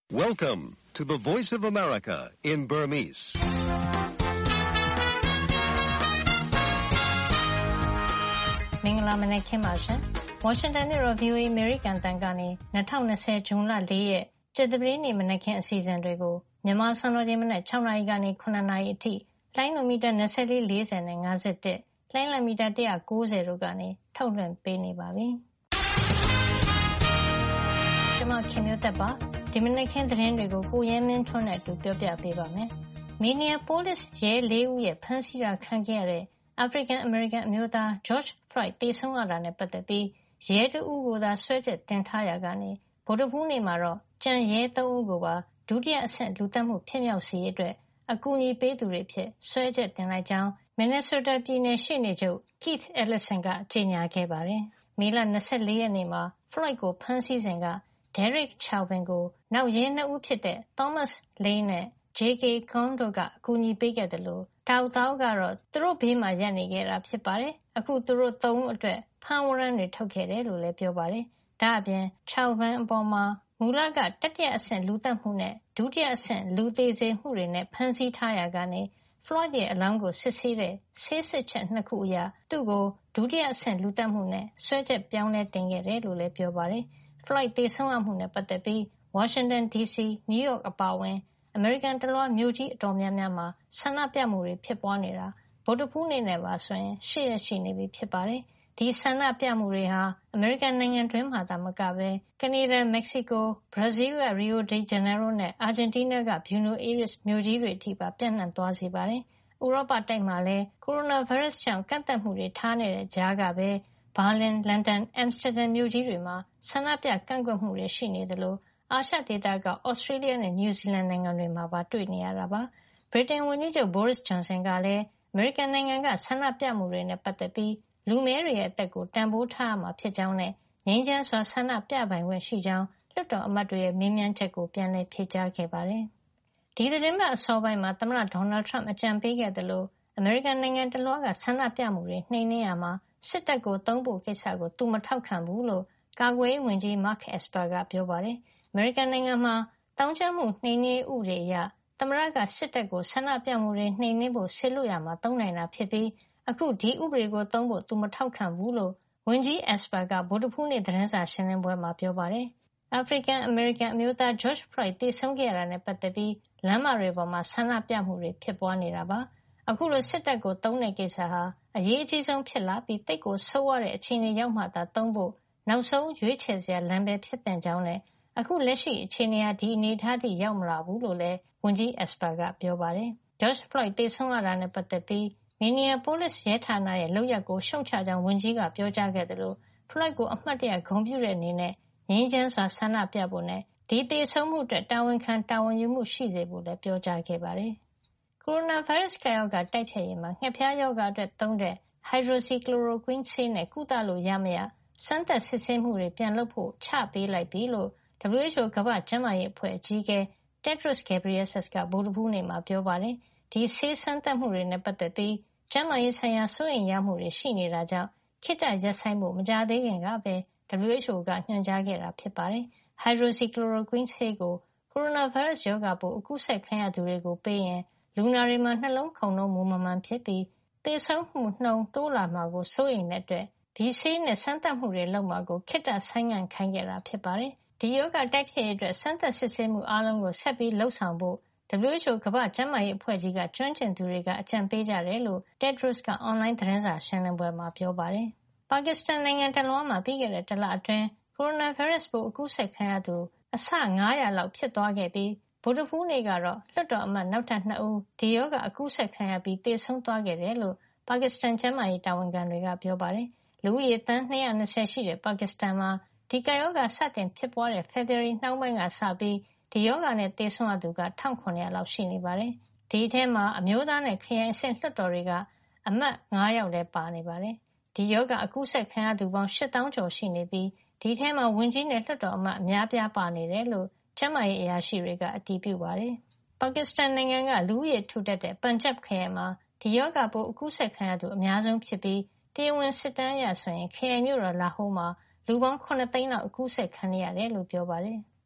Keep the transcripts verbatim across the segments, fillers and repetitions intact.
Welcome to the Voice of America in Burmese. ။မင်္ဂလာမနက်ခင်းပါရှင်။ Washington မြို့တော် V O A အမေရိကန်အသံကနေ၂၀၂၀ဇွန်လ၄ရက်ကြာသပတေးနေ့မနက်ခင်းအစီအစဉ်တွေကိုမြန်မာစံတော်ချိန်မနက်၆နာရီကနေ၇နာရီအထိလိုင်းနိုမီတာ၂၄ ၄၀နဲ့၅၁လိုင်းလံမီတာ၁၉၀တို့ကနေထုတ်လွှင့်ပေးနေပါပြီ။ကျွန်မခင်မျိုးသက်ပါဒီမနက်ခင်းသတင်းတွေကိုကိုရဲမင်းထွန်းနဲ့အတူပြောပြပေးပါမယ်။ Minneapolis ရဲလေးဦးရဲ့ဖမ်းဆီးတာခံခဲ့ရတဲ့အာဖရိကန်အမေရိကန်အမျိုးသား George Floyd သေဆုံးရတာနဲ့ပတ်သက်ပြီးရဲတဦးကိုသာစွဲချက်တင်ထားရာကနေဗုဒ္ဓဟူးနေ့မှာတော့ကျန်ရဲသုံးဦးကိုပါဒုတိယအဆင့်လူသတ်မှုဖြစ်မြောက်စေရေးအတွက်အကူအညီပေးသူတွေဖြစ်စွဲချက်တင်လိုက်ကြောင်း Minnesota ပြည်နယ်ရှေ့နေချုပ် Keith Ellison ကကြေညာခဲ့ပါတယ်။မေလ၂၄ရက်နေ့မှာ Floyd ကိုဖမ်းဆီးစဉ်က Derek Chauvin ကိုနောက်ရဲနှစ်ဦးဖြစ်တဲ့ Thomas Lane နဲ့ J K Cohn တို့ကအကူအညီပေးခဲ့တယ်လို့ Tao Tao ကတော့သူတို့ဘေးမှာရပ်နေခဲ့တာဖြစ်ပါတယ်။အခုသူတို့သုံးဦးအတွက်ဖမ်းဝရမ်းတွေထုတ်ခဲ့တယ်လို့လည်းပြောပါတယ်။ဒါ့အပြင် Chauvin အပေါ်မှာမူလကတတိယအဆင့်လူသတ်မှုနဲ့ဒုတိယအဆင့်လူသေစေမှုတွေနဲ့ဖမ်းဆီးထားရာကနေ Floyd ရဲ့အလောင်းကိုစစ်ဆေးတဲ့ဆေးစစ်ချက်နှစ်ခုအရသူ့ကိုဒုတိယအဆင့်လူသတ်မှုနဲ့စွဲချက်ပြောင်းလဲတင်ခဲ့တယ်လို့လည်းပြောပါတယ်။ Floyd သေဆုံးရမှုနဲ့ပတ်သက်ပြီး Washington ဒီ စီ New York အပါအဝင်အမေရိကန်တလွှားမြို့ကြီးအတော်များများမှာဆန္ဒပြမှုတွေဖြစ်ပွားနေတာဗုဒ္ဓဟူးနေ့နဲ့ပါဆိုရင်၈ရက်ရှိနေပြီဖြစ်ပါတယ်။ဒီဆန္ဒပြမှုတွေဟာအမေရိကန်နိုင်ငံတွင်းမှာသာမကပဲကနေဒါ၊မက္ကဆီကို၊ဘရာဇီးက Rio de Janeiro နဲ့အာဂျင်တီးနားက Buenos Aires မြို့ကြီးတွေအထိပါပြန့်နှံ့သွားစေပါတယ်။ဥရောပတိုက်မှာလည်းကိုရိုနာဗိုင်းရပ်စ်ကြောင့်ကန့်သတ်မှုတွေထားနေတဲ့ကြားကပဲဘာလင်၊လန်ဒန်၊အမ်စတာဒန်မြို့ကြီးတွေမှာဆန္ဒပြကန့်ကွက်မှုတွေရှိနေသလိုအာရှဒေသက Australia နဲ့ New Zealand နိုင်ငံတွေမှာပါတွေ့နေရတာပါ။ ဗြိတိန်ဝန်ကြီးချုပ် Boris Johnson ကလည်းအမေရိကန်နိုင်ငံကဆန္ဒပြမှုတွေနဲ့ပတ်သက်ပြီးလူမည်းတွေရဲ့အသက်ကိုတန်ဖိုးထားရမှာဖြစ်ကြောင်းနဲ့ငြိမ်းချမ်းစွာဆန္ဒပြပိုင်ခွင့်ရှိကြောင်းလွှတ်တော်အမတ်တွေရဲ့မေးမြန်းချက်ကိုပြန်လည်ဖြေကြားခဲ့ပါတယ်။ဒီသီတင်းပတ်အစောပိုင်းမှာသမ္မတ Donald Trump အကြံပေးခဲ့သလိုအမေရိကန်နိုင်ငံတလွှားကဆန္ဒပြမှုတွေနှိမ်နင်းရာမှာစစ်တပ်ကိုသုံးဖို့ကိစ္စကိုသူမထောက်ခံဘူးလို့ကာကွယ်ရေးဝန်ကြီး Mark Esper ကပြောပါတယ်။အမေရိကန်နိုင်ငံမှာသောင်းကျန်းမှုနှိမ်နင်းရေးဥပဒေအရသမ္မတကစစ်တပ်ကိုဆန္ဒပြမှုတွေနှိမ်နင်းဖို့ဆေလွတ်ရမှာသုံးနိုင်တာဖြစ်ပြီးအခုဒီဥပဒေကိုသုံးဖို့သူမထောက်ခံဘူးလို့ဝန်ကြီး Esper ကဗုဒ္ဓဟူးနေ့သတင်းစာရှင်းလင်းပွဲမှာပြောပါတယ်။အာဖရိကန်အမေရိကန်အမျိုးသား George Floyd သေဆုံးခဲ့ရတာနဲ့ပတ်သက်ပြီးလမ်းမတွေပေါ်မှာဆန္ဒပြမှုတွေဖြစ်ပွားနေတာပါ။အခုလိုစစ်တပ်ကိုသုံးတဲ့ကိစ္စဟာအရေးအကြီးဆုံးဖြစ်လာပြီးသိပ်ကိုဆိုးဝါးတဲ့အခြေအနေရောက်မှသာသုံးဖို့နောက်ဆုံးရွေးချယ်စရာလမ်းပဲဖြစ်တဲ့ကြောင်းနဲ့အခုလက်ရှိအခြေအနေဟာဒီအနေအထားထိရောက်မလာဘူးလို့လည်းဝန်ကြီး Esper ကပြောပါတယ်။ George Floyd သေဆုံးရတာနဲ့ပတ်သက်ပြီး Minneapolis ရဲဌာနရဲ့လုပ်ရပ်ကိုရှုတ်ချကြောင်းဝန်ကြီးကပြောကြားခဲ့သလို Floyd ကိုအမှတ်တရဂုဏ်ပြုတဲ့အနေနဲ့ငြိမ်းချမ်းစွာဆန္ဒပြဖို့နဲ့ဒီသေဆုံးမှုအတွက်တာဝန်ခံတာဝန်ယူမှုရှိစေဖို့လည်းပြောကြားခဲ့ပါတယ်။ကိုရိုနာဗိုင်းရပ်စ်ကပ်ရောဂါတိုက်ဖျက်ရေးမှာငှက်ဖျားရောဂါအတွက်သုံးတဲ့ hydroxychloroquine ဆေးနဲ့ကုသလို့ရမရစမ်းသပ်စစ်ဆေးမှုတွေပြန်လုပ်ဖို့ချပေးလိုက်ပြီလို့ W H O ကမ္ဘာ့ကျန်းမာရေးအဖွဲ့အကြီးအကဲ Tedros Adhanom Ghebreyesus ကဗုဒ္ဓဟူးနေ့မှာပြောပါတယ်။ဒီဆေးစမ်းသပ်မှုတွေနဲ့ပတ်သက်ပြီးကျန်းမာရေးဆိုင်ရာစိုးရိမ်ရမှုတွေရှိနေတာကြောင့်ခေတ္တရပ်ဆိုင်းဖို့မကြာသေးခင်ကပဲ W H O ကညွှန်ကြားခဲ့တာဖြစ်ပါတယ်။ hydroxychloroquine ဆေးကိုကိုရိုနာဗိုင်းရပ်စ်ရောဂါပိုးအကူးစက်ခံရသူတွေကိုပေးရင်လူနာတွေမှာနှလုံးခုန်နှုန်းမူမမှန်ဖြစ်ပြီးသေဆုံးမှုနှုန်းတိုးလာမှာကိုစိုးရိမ်တဲ့အတွက်ဒီဆေးနဲ့စမ်းသပ်မှုတွေလုပ်မှာကိုခေတ္တဆိုင်းငံ့ခိုင်းခဲ့တာဖြစ်ပါတယ်။ဒီရောဂါတိုက်ဖျက်ရေးအတွက်စမ်းသပ်စစ်ဆေးမှုအားလုံးကိုဆက်ပြီးလုပ်ဆောင်ဖို့ W H O ကမ္ဘာ့ကျန်းမာရေးအဖွဲ့ကြီးကကျွမ်းကျင်သူတွေကအကြံပေးကြတယ်လို့ Tedros ကအွန်လိုင်းသတင်းစာရှင်းလင်းပွဲမှာပြောပါတယ်။ပါကစ္စတန်နိုင်ငံတလွှားမှာပြီးခဲ့တဲ့တလအတွင်းကိုရိုနာဗိုင်းရပ်စ်ပိုးအကူးစက်ခံရသူအဆ၅၀၀လောက်ဖြစ်သွားခဲ့ပြီးဗုဒ္ဓဟူးနေ့ကတော့လွှတ်တော်အမတ်နောက်ထပ်နှစ်ဦးဒီရောဂါအကူးစက်ခံရပြီးသေဆုံးသွားခဲ့တယ်လို့ပါကစ္စတန်ကျန်းမာရေးတာဝန်ခံတွေကပြောပါတယ်။လူဦးရေသန်း၂၂၀ရှိတဲ့ပါကစ္စတန်မှာဒီကပ်ရောဂါစတင်ဖြစ်ပွားတဲ့ဖေဖေါ်ဝါရီနှောင်းပိုင်းကစပြီးဒီရောဂါနဲ့သေဆုံးရသူက၁၇၀၀လောက်ရှိနေပါတယ်။ဒီအထဲမှာအမျိုးသားနဲ့ခရိုင်အဆင့်လွှတ်တော်တွေကအမတ်၅ယောက်လည်းပါနေပါတယ်။ဒီရောဂါအကူးစက်ခံရသူပေါင်း၈သောင်းကျော်ရှိနေပြီးဒီအထဲမှာဝန်ကြီးနဲ့လွှတ်တော်အမတ်အများအပြားပါနေတယ်လို့ကျန်းမာရေးအရာရှိတွေကအတည်ပြုပါတယ်။ပါကစ္စတန်နိုင်ငံကလူဦးရေထူထပ်တဲ့ပန်ဂျပ်ခရိုင်မှာဒီရောဂါပိုးအကူးစက်ခံရသူအများဆုံးဖြစ်ပြီးတရားဝင်စစ်တမ်းအရဆိုရင်ခရိုင်မြို့တော်လာဟိုးမှာလူပေါင်း၇သိန်းလောက်အကူးစက်ခံနေရတယ်လို့ပြောပါတယ်။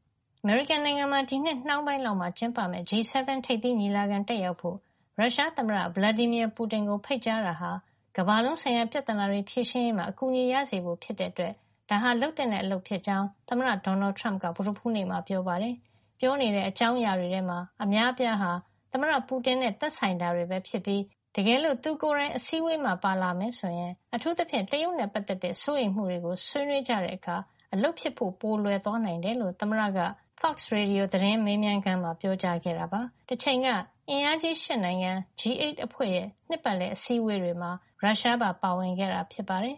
အမေရိကန်နိုင်ငံမှာဒီနှစ်နှောင်းပိုင်းလောက်မှာကျင်းပမယ့် G เซเว่น ထိပ်သီးညီလာခံတက်ရောက်ဖို့ရုရှားသမ္မတ Vladimir Putin ကိုဖိတ်ကြားတာဟာကမ္ဘာလုံးဆိုင်ရာပြဿနာတွေဖြေရှင်းရေးမှာအကူအညီရစေဖို့ဖြစ်တဲ့အတွက်ဒါဟာလုပ်တဲ့အလုပ်ဖြစ်ကြောင်းသမ္မတ Donald Trump ကဗုဒ္ဓဟူးနေ့မှာပြောပါတယ်။ပြောနေတဲ့အကြောင်းအရာတွေထဲမှာအများအပြားဟာသမ္မတ Putin နဲ့သက်ဆိုင်တာတွေပဲဖြစ်ပြီးတကယ်လို့သူကိုယ်တိုင်အစည်းအဝေးမှာပါလာမယ်ဆိုရင်အထူးသဖြင့်တရုတ်နဲ့ပတ်သက်တဲ့စိုးရိမ်မှုတွေကိုဆွေးနွေးကြတဲ့အခါအလုပ်ဖြစ်ဖို့ပိုလွယ်သွားနိုင်တယ်လို့သမ္မတက Fox Radio သတင်းမေးမြန်းခန်းမှာပြောကြားခဲ့တာပါ။တစ်ချိန်ကအင်အားကြီးရှစ်နိုင်ငံ G အေ့အဖွဲ့ရဲ့နှစ်ပတ်လည်အစည်းအဝေးတွေမှာရုရှားပါပါဝင်ခဲ့တာဖြစ်ပါတယ်။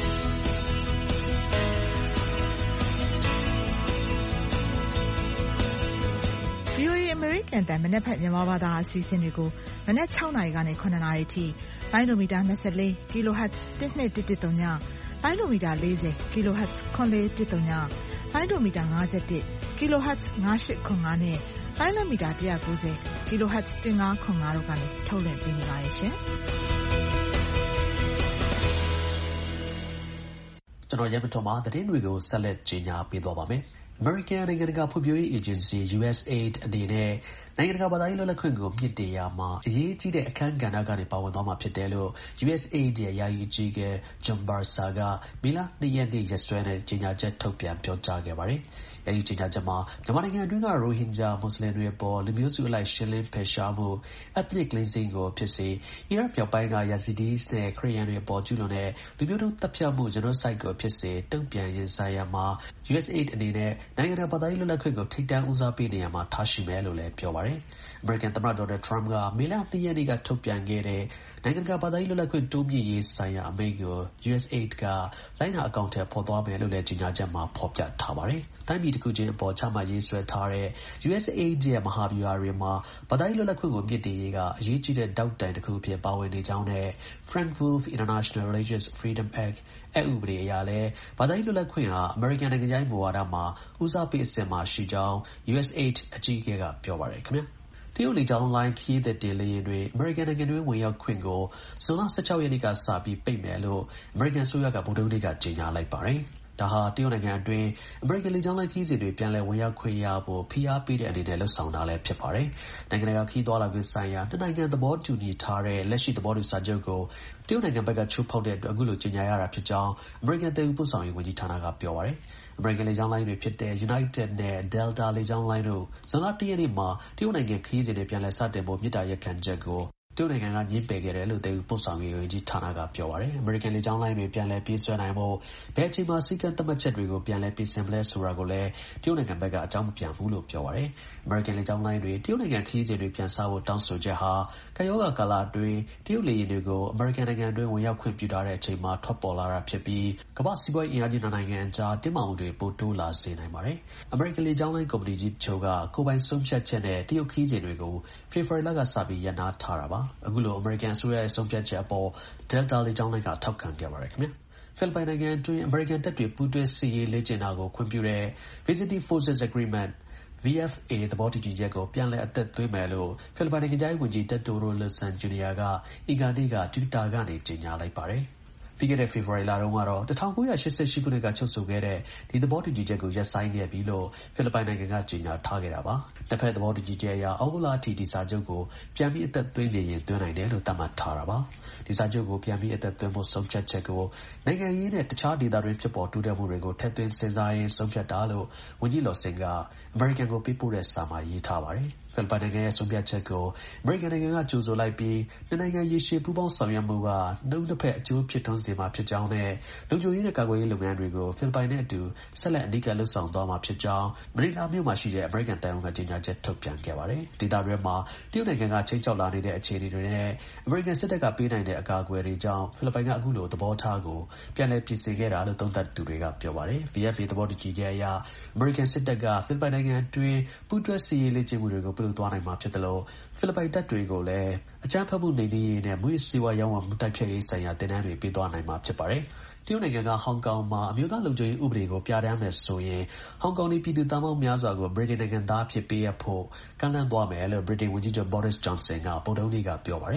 ဗွီအိုအေ အမေရိကန်အသံမနက်ဖြန်မြန်မာဘာသာအစီအစဉ်တွေကိုမနက်၆နာရီကနေ၇နာရီထိလိုင်းဒိုမီတာ၂၄ kHz တစ်နှစ်တစ်တစ်သုံးညလိုင်းဒိုမီတာ၄၀ kHz ခွန်လေးတစ်သုံးညလိုင်းဒိုမီတာ၅၁ kHz ၅၈ခွန်၅နဲ့လိုင်းလမီတာ၁၉၀ kHz ၁၅ခွန်၅တို့ကနေထုတ်လွှင့်ပေးနေပါရဲ့ရှင်ကျွန်တော်ရဲမတော်မှာသတင်းတွေကိုဆက်လက်ကြီးညာပေးသွားပါမယ်။ American နိုင်ငံတကာဖွံ့ဖြိုးရေး Agency U S A I D အနေနဲ့နိုင်ငံတကာဘာသာရေးလွတ်လပ်ခွင့်ကိုမြင့်တင်ရာမှာအရေးကြီးတဲ့အခန်းကဏ္ဍကနေပါဝင်သွားမှာဖြစ်တယ်လို့ U S A I D ရဲ့ယာယီအကြီးအကဲ John Bursa ကမေလ၂ရက်နေ့ရက်စွဲနဲ့ကြေညာချက်ထုတ်ပြန်ပြောကြားခဲ့ပါတယ်။အဲဒီကြေညာချက်မှာမြန်မာနိုင်ငံအတွင်းကရိုဟင်ဂျာမွတ်စလင်တွေအပေါ်လူမျိုးစုအလိုက်ရှင်းလင်းဖယ်ရှားမှု ethnic cleansing ကိုဖြစ်စေအီရတ်မြောက်ပိုင်းက Yazidis နဲ့ခရစ်ယာန်တွေအပေါ်ကျူးလွန်တဲ့လူမျိုးတုန်းသတ်ဖြတ်မှု genocide ကိုဖြစ်စေတုံ့ပြန်ရင်ဆိုင်ရာမှာ U S A I D အနေနဲ့နိုင်ငံတကာဘာသာရေးလွတ်လပ်ခွင့်ကိုထိပ်တန်းဦးစားပေးနေရာမှာထားရှိမယ်လို့လည်းပြောပါတယ်။ အမေရိကန်သမ္မတ Donald Trump ကမေလ၂ရက်နေ့ကထုတ်ပြန်ခဲ့တဲ့နိုင်ငံတကာဘာသာရေးလွတ်လပ်ခွင့်တိုးမြင့်ရေးဆိုင်ရာအမိန့်ကို U S A I D ကလိုက်နာအကောင်အထည်ဖော်သွားမယ်လို့လည်းကြေညာချက်မှာဖော်ပြထားပါတယ်။တိုင်းပြည်တစ်ခုချင်းအပေါ်ချမှတ်ရေးဆွဲထားတဲ့ U S A I D ရဲ့မဟာဗျူဟာတွေမှာဘာသာရေးလွတ်လပ်ခွင့်ကိုမြင့်တင်ရေးကအရေးကြီးတဲ့တောက်တိုင်တစ်ခုအဖြစ်ပါဝင်နေကြောင်းနဲ့ Frank Wolf International Religious Freedom Act အက်ဥပဒေအရလည်းဘာသာရေးလွတ်လပ်ခွင့်ဟာအမေရိကန်နိုင်ငံခြားရေးမူဝါဒမှာဦးစားပေးအဆင့်မှာရှိကြောင်း U S A I D အကြီးအကဲကပြောပါတယ်ခင်ဗျာ။တရုတ်လေကြောင်းလိုင်းခရီးသည်တင်လေယာဉ်တွေအမေရိကန်နိုင်ငံတွင်းဝင်ရောက်ခွင့်ကိုဇွန်လ၁၆ရက်နေ့ကစပြီးပိတ်မယ်လို့အမေရိကန်အစိုးရကဗုဒ္ဓဟူးနေ့ကကြေညာလိုက်ပါတယ်။ဒါဟာတရုတ်နိုင်ငံအတွင်းအမေရိကန်လေကြောင်းလိုင်းခရီးစဉ်တွေပြန်လည်ဝင်ရောက်ခွင့်ရဖို့ဖိအားပေးတဲ့အနေနဲ့လှုပ်ဆောင်တာလည်းဖြစ်ပါတယ်။နိုင်ငံတကာခရီးသွားလာခွင့်ဆိုင်ရာနှစ်နိုင်ငံသဘောတူညီထားတဲ့လက်ရှိသဘောတူစာချုပ်ကိုတရုတ်နိုင်ငံဘက်ကချိုးဖောက်တဲ့အတွက်အခုလိုကြေညာရတာဖြစ်ကြောင်းအမေရိကန်သယ်ယူပို့ဆောင်ရေးဝန်ကြီးဌာနကပြောပါတယ်။အမေရိကန်လေကြောင်းလိုင်းတွေဖြစ်တဲ့ United နဲ့ Delta လေကြောင်းလိုင်းတို့ဇွန်လ၁ရက်နေ့မှာတရုတ်နိုင်ငံခရီးစဉ်တွေပြန်လည်စတင်ဖို့မြစ်တာရက်ခံချက်ကိုတရုတ်နိုင်ငံကညှင်းပယ်ခဲ့တယ်လို့သယ်ယူပို့ဆောင်ရေးဝန်ကြီးဌာနကပြောပါတယ်။ အမေရိကန်လေကြောင်းလိုင်းတွေပြန်လည်ပြေးဆွဲနိုင်ဖို့ဘယ်အချိန်မှာစည်းကမ်းသတ်မှတ်ချက်တွေကိုပြန်လည်ပြင်ဆင်မလဲဆိုတာကိုလည်းတရုတ်နိုင်ငံဘက်ကအကြောင်းမပြန်ဘူးလို့ပြောပါတယ်။အမေရိကန်လေကြောင်းလိုင်းတွေတရုတ်နိုင်ငံခရီးစဉ်တွေပြန်စဖို့တောင်းဆိုချက်ဟာကပ်ရောဂါကာလအတွင်းတရုတ်လေယာဉ်တွေကိုအမေရိကန်နိုင်ငံအတွင်းဝင်ရောက်ခွင့်ပြုထားတဲ့အချိန်မှာထွက်ပေါ်လာတာဖြစ်ပြီးကမ္ဘာ့စီးပွားရေးအင်အားကြီးနှစ်နိုင်ငံအကြားတင်းမာမှုတွေပိုတိုးလာစေနိုင်ပါတယ်။အမေရိကန်လေကြောင်းလိုင်းကုမ္ပဏီကြီးတချို့ကကိုယ်ပိုင်ဆုံးဖြတ်ချက်နဲ့တရုတ်ခရီးစဉ်တွေကိုဖေဖော်ဝါရီလကစပြီးရပ်နားထားတာပါ။အခုလိုအမေရိကန်အစိုးရရဲ့ဆုံးဖြတ်ချက်အပေါ် Delta လေကြောင်းလိုင်းကထောက်ခံခဲ့ပါတယ်ခင်ဗျာ။ဖိလစ်ပိုင်နိုင်ငံအတွင်းအမေရိကန်တပ်တွေပူးတွဲစစ်ရေးလေ့ကျင့်တာကိုခွင့်ပြုတဲ့ Visiting Forces Agreement V F A သဘောတူညီချက်ကိုပြန်လည်အသက်သွင်းမယ်လို့ဖိလစ်ပိုင်နိုင်ငံခြားရေးဝန်ကြီး Arturo Locsin Junior ကအင်္ဂါနေ့က Twitter ကနေကြေညာလိုက်ပါတယ်။ပြီးခဲ့တဲ့ဖေဖော်ဝါရီလတုန်းကတော့၁၉၈၈ခုနှစ်ကချုပ်ဆိုခဲ့တဲ့ဒီသဘောတူညီချက်ကိုရပ်ဆိုင်းခဲ့ပြီလို့ဖိလစ်ပိုင်နိုင်ငံကကြေညာထားခဲ့တာပါ။နှစ်ဖက်သဘောတူညီချက်အရဩဂုတ်လအထိဒီစာချုပ်ကိုပြန်ပြီးအသက်သွင်းနေရင်သွင်းနိုင်တယ်လို့သတ်မှတ်ထားတာပါ။ဒီစာချုပ်ကိုပြန်ပြီးအသက်သွင်းဖို့ဆုံးဖြတ်ချက်ကိုနိုင်ငံရေးနဲ့တခြားဒေသတွင်းဖြစ်ပေါ်တိုးတက်မှုတွေကိုထည့်သွင်းစဉ်းစားရင်းဆုံးဖြတ်တာလို့ဝန်ကြီးလော်ဆင်ကအမေရိကန်ကိုပေးပို့တဲ့စာမှာရေးထားပါတယ်။ဖိလစ်ပိုင်နိုင်ငံရဲ့ဆုံးဖြတ်ချက်ကိုအမေရိကန်နိုင်ငံကကြိုဆိုလိုက်ပြီးနှစ်နိုင်ငံရေရှည်ပူးပေါင်းဆောင်ရွက်မှုကနှုတ်နှစ်ဖက်အကျိုးဖြစ်ထွန်းစေမှာဖြစ်ကြောင်းနဲ့လုံခြုံရေးနဲ့ကာကွယ်ရေးလုပ်ငန်းတွေကိုဖိလစ်ပိုင်နဲ့အတူဆက်လက်အဓိကလှုပ်ဆောင်သွားမှာဖြစ်ကြောင်းမနီလာမြို့မှာရှိတဲ့အမေရိကန်သံရုံးကကြေညာချက်ထုတ်ပြန်ခဲ့ပါတယ်။ဒေသတွင်းမှာတရုတ်နိုင်ငံကချိန်ချောက်လာနေတဲ့အခြေအနေတွေနဲ့အမေရိကန်စစ်တပ်ကပေးနိုင်တဲ့အကာအကွယ်တွေကြောင့်ဖိလစ်ပိုင်ကအခုလိုသဘောထားကိုပြန်လည်ပြင်ဆင်ခဲ့တာလို့သုံးသပ်သူတွေကပြောပါတယ်။ V F A သဘောတူညီချက်အရအမေရိကန်စစ်တပ်ကဖိလစ်ပိုင်နိုင်ငံအတွင်းပူးတွဲစစ်ရေးလေ့ကျင့်မှုတွေကိုပြုလုပ်သွားနိုင်မှာဖြစ်တယ်လို့ဖိလစ်ပိုင်တပ်တွေကိုလည်းအကြမ်းဖက်မှုနှိမ်နင်းရေးနဲ့မူးယစ်ဆေးဝါးရောင်းဝယ်မှုတိုက်ဖျက်ရေးဆိုင်ရာသင်တန်းတွေပေးသွားနိုင်မှာဖြစ်ပါတယ်။တရုတ်နိုင်ငံကဟောင်ကောင်မှာအမျိုးသားလုံခြုံရေးဥပဒေကိုပြဋ္ဌာန်းမယ်ဆိုရင်ဟောင်ကောင်နေပြည်သူသန်းပေါင်းများစွာကိုဗြိတိန်နိုင်ငံသားအဖြစ်ပေးအပ်ဖို့ကမ်းလှမ်းသွားမယ်လို့ဗြိတိန်ဝန်ကြီးချုပ် Boris Johnson ကဗုဒ္ဓဟူးနေ့ကပြောပါတယ်။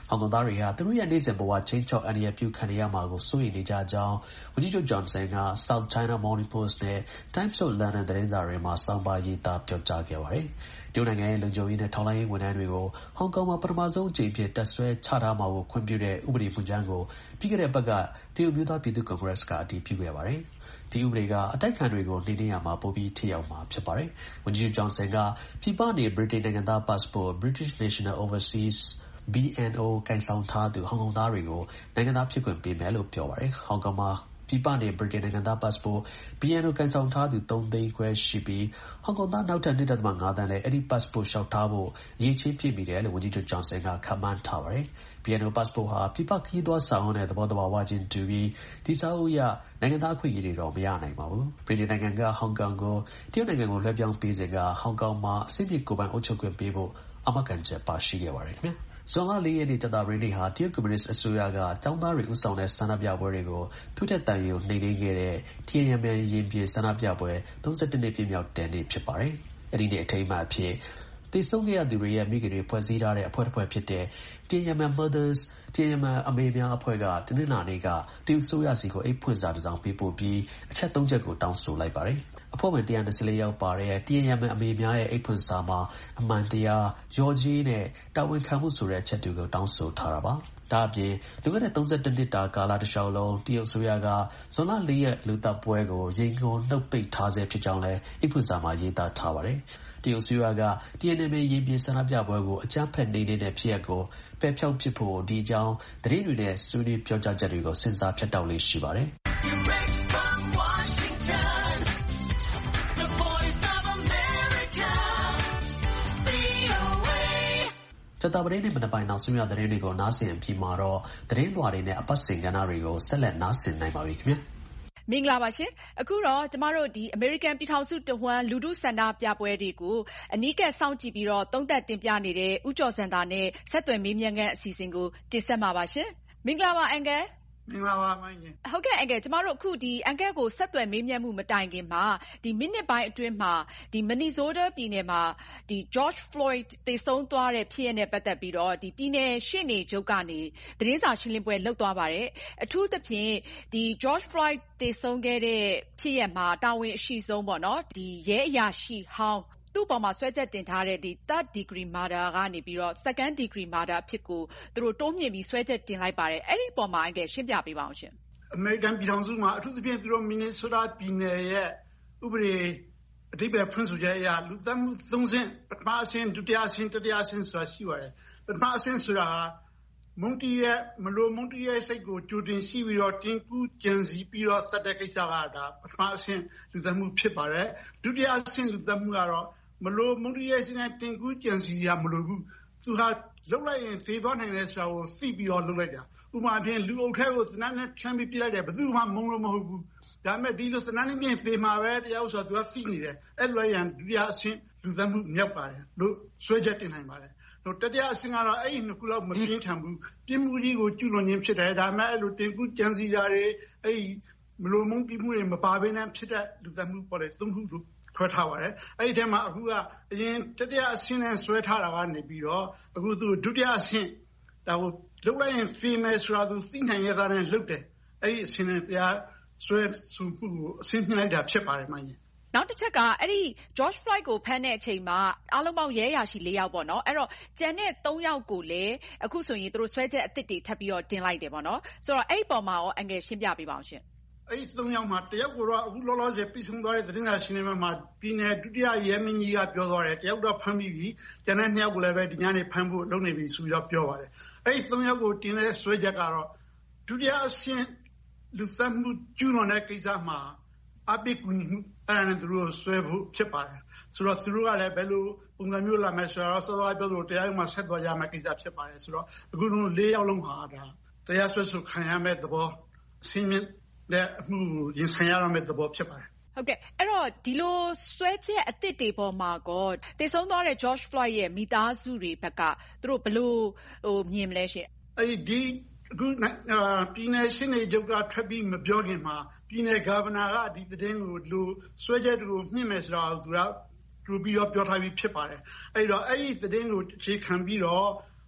ဟောင်ကောင်သားတွေဟာသူတို့ရဲ့နေ့စဉ်ဘဝချင်းချောက်အန္တရာယ်ပြုခံရမှာကိုစိုးရိမ်နေကြကြောင်းဝန်ကြီးချုပ်ဂျွန်ဆန်က South China Morning Post နဲ့ Times of London သတင်းစာတွေမှာစောင်းပါရေးသားပြောကြားခဲ့ပါတယ်။တရုတ်နိုင်ငံရဲ့လုံခြုံရေးနဲ့ထောက်လှမ်းရေးဝန်ထမ်းတွေကိုဟောင်ကောင်မှာပထမဆုံးအကြိမ်ဖြစ်တပ်ဆွဲချထားမှာကိုခွင့်ပြုတဲ့ဥပဒေမူကြမ်းကိုပြီးခဲ့တဲ့ဘက်ကတရုတ်မျိုးသားပြည်သူ့ကွန်ဂရက်စ်ကအတည်ပြုခဲ့ပါတယ်။ဒီဥပဒေကအတိုက်ခံတွေကိုနှိမ်နင်းရမှာပိုပြီးထိရောက်မှာဖြစ်ပါတယ်။ဝန်ကြီးချုပ်ဂျွန်ဆန်ကပြည်ပနေဗြိတိန်နိုင်ငံသား passport British National Overseas B N O ကိုင်ဆောင်ထားသူဟောင်ကောင်သားတွေကိုနိုင်ငံသားဖြစ်ခွင့်ပေးမယ်လို့ပြောပါတယ်။ဟောင်ကောင်မှာပြည်ပနေဗြိတိန်နိုင်ငံသား passport B N O ကိုင်ဆောင်ထားသူသုံးသိန်းခွဲရှိပြီးဟောင်ကောင်သားနောက်ထပ် ၂.၅ သန်းနဲ့အဲ့ဒီ passport လျှောက်ထားဖို့အရေးချင်းပြည့်မိတယ်လို့ဝန်ကြီးချုပ်ဂျွန်ဆန်ကခန့်မှန်းထားပါတယ်။ B N O passport ဟာပြည်ပခရီးသွားစာအုပ်နဲ့သဘောတဘာဝချင်းတူပြီးဒီစာအုပ်အရနိုင်ငံသားအခွင့်အရေးတွေတော့မရနိုင်ပါဘူး။ဗြိတိန်နိုင်ငံကဟောင်ကောင်ကိုတရုတ်နိုင်ငံကိုလွှဲပြောင်းပေးစဉ်ကဟောင်ကောင်မှာအစိမ့်မြစ်ကိုယ်ပိုင်အုပ်ချုပ်ခွင့်ပေးဖို့အာမခံချက်ပါရှိခဲ့ပါတယ်ခင်ဗျာ။ဇွန်လ၄ရက်နေ့ကြာသပတေးနေ့ဟာတရုတ်ကွန်မြူနစ်အစိုးရကကျောင်းသားတွေဦးဆောင်တဲ့ဆန္ဒပြပွဲတွေကိုသူ့ထက်တန်ရုံနှိမ်နင်းခဲ့တဲ့တီယန်ယန်မြန်ရင်ပြေဆန္ဒပြပွဲ၃၁နှစ်ပြည့်မြောက်တဲ့နေ့ဖြစ်ပါတယ်။အဲ့ဒီနေ့အထိမ်းအမှတ်အဖြစ်သေဆုံးခဲ့ရသူတွေရဲ့မိခင်တွေဖွဲ့စည်းထားတဲ့အဖွဲ့တစ်ဖွဲ့ဖြစ်တဲ့ Tiananmen Mothers တီယန်ယန်မြန်အမေများအဖွဲ့ကတနင်္လာနေ့ကတရုတ်အစိုးရစီကိုအိတ်ဖွင့်စာတစ်စောင်ပေးပို့ပြီးအချက်၃ချက်ကိုတောင်းဆိုလိုက်ပါတယ်။အဖွဲ့ဝင်one hundred twenty-fourယောက်ပါတဲ့တီယန်ယန်မြန်အမေများရဲ့အိတ်ဖွင့်စာမှာအမှန်တရား၊လျော်ကြေးနဲ့တာဝန်ခံမှုဆိုတဲ့အချက်တွေကိုတောင်းဆိုထားတာပါ။ဒါအပြင်လွန်ခဲ့တဲ့၃၁နှစ်တာကာလတစ်လျှောက်လုံးတရုတ်အစိုးရကဇွန်လ၄ရက်လူသတ်ပွဲကိုရင်ကုန်နှုတ်ပိတ်ထားဆဲဖြစ်ကြောင်းလည်းအိတ်ဖွင့်စာမှာရေးသားထားပါတယ်။တရုတ်အစိုးရကတီယန်ယန်မြန်ရင်ပြင်ဆန္ဒပြပွဲကိုအကြမ်းဖက်နှိမ်နင်းတဲ့ဖြစ်ရပ်ကိုပယ်ဖျောက်ပစ်ဖို့ဒီအကြောင်းသတင်းတွေနဲ့ဆွေးနွေးပြောကြားချက်တွေကိုစဉ်းစားဖြတ်တောက်လေးရှိပါတယ်။ကြာသပတေးနေ့မနက်ပိုင်းနောက်ဆုံးရသတင်းတွေကိုနားဆင်အပြီးမှာတော့သတင်းလွှာတွေနဲ့အပတ်စဉ်ကဏ္ဍတွေကိုဆက်လက်နားဆင်နိုင်ပါပြီခင်ဗျာမင်္ဂလာပါရှင်အခုတော့ကျမတို့ဒီအမေရိကန်ပြည်ထောင်စုတဝန်းလူထုဆန္ဒပြပွဲတွေကိုအနီးကပ်စောင့်ကြည့်ပြီးတော့သုံးသပ်တင်ပြနေတဲ့ဦးကျော်စံသာနဲ့ဆက်သွယ်မေးမြန်းခန်းအစီအစဉ်ကိုတင်ဆက်မှာပါရှင်မင်္ဂလာပါအန်ကယ်မင်္ဂလာပါမိုင်းကြီးဟုတ်ကဲ့အန်ကယ်ကျမတို့အခုဒီအန်ကယ်ကိုဆက်သွယ်မေးမြန်းမှုမတိုင်ခင်မှာဒီမိနစ်ပိုင်းအတွင်းမှာဒီမနီဆိုးတားပြည်နယ်မှာဒီ George Floyd သေဆုံးသွားတဲ့ဖြစ်ရပ်နဲ့ပတ်သက်ပြီးတော့ဒီပြည်နယ်ရှေ့နေချုပ်ကနေသတင်းစာရှင်းလင်းပွဲလုပ်သွားပါတယ်အထူးသဖြင့်ဒီ George Floyd သေဆုံးခဲ့တဲ့ဖြစ်ရပ်မှာတာဝန်အရှိဆုံးပေါ့နော်ဒီရဲအရာရှိဟောင်းသူ့ပေါ်မှာဆွဲချက်တင်ထားတဲ့ဒီ third degree murder ကနေပြီးတော့ second degree murder အဖြစ်ကိုသူတို့တိုးမြင့်ပြီးဆွဲချက်တင်လိုက်ပါတယ်အဲ့ဒီပေါ်မှာအကယ်ရှင်းပြပေးပါအောင်ရှင်အမေရိကန်ပြည်ထောင်စုမှာအထူးသဖြင့်သူတို့မင်နီဆိုးတားပြည်နယ်ရဲ့ဥပဒေအဓိပ္ပာယ်ဖွင့်ဆိုချက်အရလူသတ်မှုသုံးဆင့်ပထမအဆင့်ဒုတိယအဆင့်တတိယအဆင့်ဆိုတာရှိပါတယ်ပထမအဆင့်ဆိုတာဟာမုန်တီရဲ့မလိုမုန်တီရဲ့စိတ်ကိုကြိုတင်ရှိပြီးတော့တင်ကူးကြံစည်ပြီးတော့သတ်တဲ့ကိစ္စကဒါပထမအဆင့်လူသတ်မှုဖြစ်ပါတယ်ဒုတိယအဆင့်လူသတ်မှုကတော့မလိုမုန်တီရဲ့စိတ်နဲ့တင်ကူးကြံစည်ရမလိုဘူးသူဟာလှုပ်လိုက်ရင်သေသွားနိုင်တယ်ဆိုတာကိုသိပြီးတော့လှုပ်လိုက်တာဥပမာဖြင့်လူအုပ်ထဲကိုစနတ်နဲ့ချမ်းပြီးပြလိုက်တယ်ဘယ်သူမှမုန်းလို့မဟုတ်ဘူးဒါပေမဲ့ဒီလိုစနတ်နဲ့ပြင်သေမှာပဲတရားဥပဒေဆိုတာသူကသိနေတယ်အဲ့လိုရန်ဒုတိယအဆင့်လူသတ်မှုမြောက်ပါတယ်လို့ဆွဲချက်တင်နိုင်ပါတယ်တတိယအဆင့်ကတော့အဲ့ဒီနှစ်ခုလောက်မပြင်းထန်ဘူးပြင်းမှုကြီးကိုကျူးလွန်ခြင်းဖြစ်တယ်ဒါပေမဲ့အဲ့လိုတင်ကူးကြံစည်တာတွေအဲ့ဒီမလိုမုန်းပြမှုတွေမပါဘဲနဲ့ဖြစ်တဲ့လူသတ်မှုပေါ်တယ်သုံးခုလို့ခွဲထားပါတယ်အဲ့ဒီထဲမှာအခုကအရင်တတိယအဆင့်နဲ့ဆွဲထားတာကနေပြီးတော့အခုသူဒုတိယအဆင့်ဒါကိုလုတ်လိုက်ရင်ဖေးမယ်ဆိုတာသူသိနိုင်ရတဲ့လုတ်တယ်အဲ့ဒီအဆင့်နဲ့တရားဆွဲဆိုမှုကိုအဆင့်မြှင့်လိုက်တာဖြစ်ပါတယ်မှန်ရင်နောက်တစ်ချက်ကအဲ့ဒီ George Floyd ကိုဖမ်းတဲ့အချိန်မှာအားလုံးပေါင်းရဲရရှိ၄ယောက်ပေါ့နော်အဲ့တော့ကျန်တဲ့၃ယောက်ကိုလည်းအခုဆိုရင်သူတို့ဆွဲချက်အသစ်တွေထပ်ပြီးတော့တင်လိုက်တယ်ပေါ့နော်ဆိုတော့အဲ့ဒီပုံမှာရောအငယ်ရှင်းပြပေးပါအောင်ရှင်အဲ့ဒီ၃ယောက်မှာတယောက်ကတော့အခုလောလောဆယ်ပြီးဆုံးသွားတဲ့သတင်းစာရှင်းလင်းပွဲမှာပြည်နယ်ဒုတိယရဲမင်းကြီးကပြောသွားတယ်တယောက်တော့ဖမ်းပြီးပြီကျန်တဲ့၂ယောက်ကိုလည်းပဲဒီညနေဖမ်းဖို့လုပ်နေပြီဆိုပြီးတော့ပြောပါတယ်အဲ့ဒီ၃ယောက်ကိုတင်တဲ့ဆွဲချက်ကတော့ဒုတိယအဆင့်လူသတ်မှုကျူးလွန်တဲ့ကိစ္စမှာအပိကူညီမှုအဲ့ဒါနဲ့သူတို့ဆွဲဖို့ဖြစ်ပါတယ်ဆိုတော့သူတို့ကလည်းဘယ်လိုပုံစံမျိုးလာမယ်ဆိုတော့စောစောပြောလို့တရားရုံးမှာဆက်သွားကြမယ့်ကိစ္စဖြစ်ပါတယ်ဆိုတော့အခုလုံး၄ယောက်လုံးဟာဒါတရားစွဲဆိုခံရမယ့်သဘောအစင်းမြင့်တဲ့အမှုရင်ဆိုင်ရမယ့်သဘောဖြစ်ပါတယ်ဟုတ်ကဲ့အဲ့တော့ဒီလိုဆွဲချက်အသစ်တွေပေါ်မှာကောတည်ဆုံးသွားတဲ့ George Floyd ရဲ့မိသားစုတွေဘက်ကသူတို့ဘယ်လိုဟိုမြင်မလဲရှင်အဲ့ဒီအခုပြည်နယ်ရှင်းနေကြကထွက်ပြီးမပြောခင်မှာပြည်နယ်ဂဗနာကဒီသတင်းကိုလူဆွဲချက်တွေကိုမြင့်မယ်ဆိုတော့သူကသူပြီးတော့ပြောထားပြီးဖြစ်ပါတယ်အဲ့တော့အဲ့ဒီသတင်းကိုအခြေခံပြီးတော့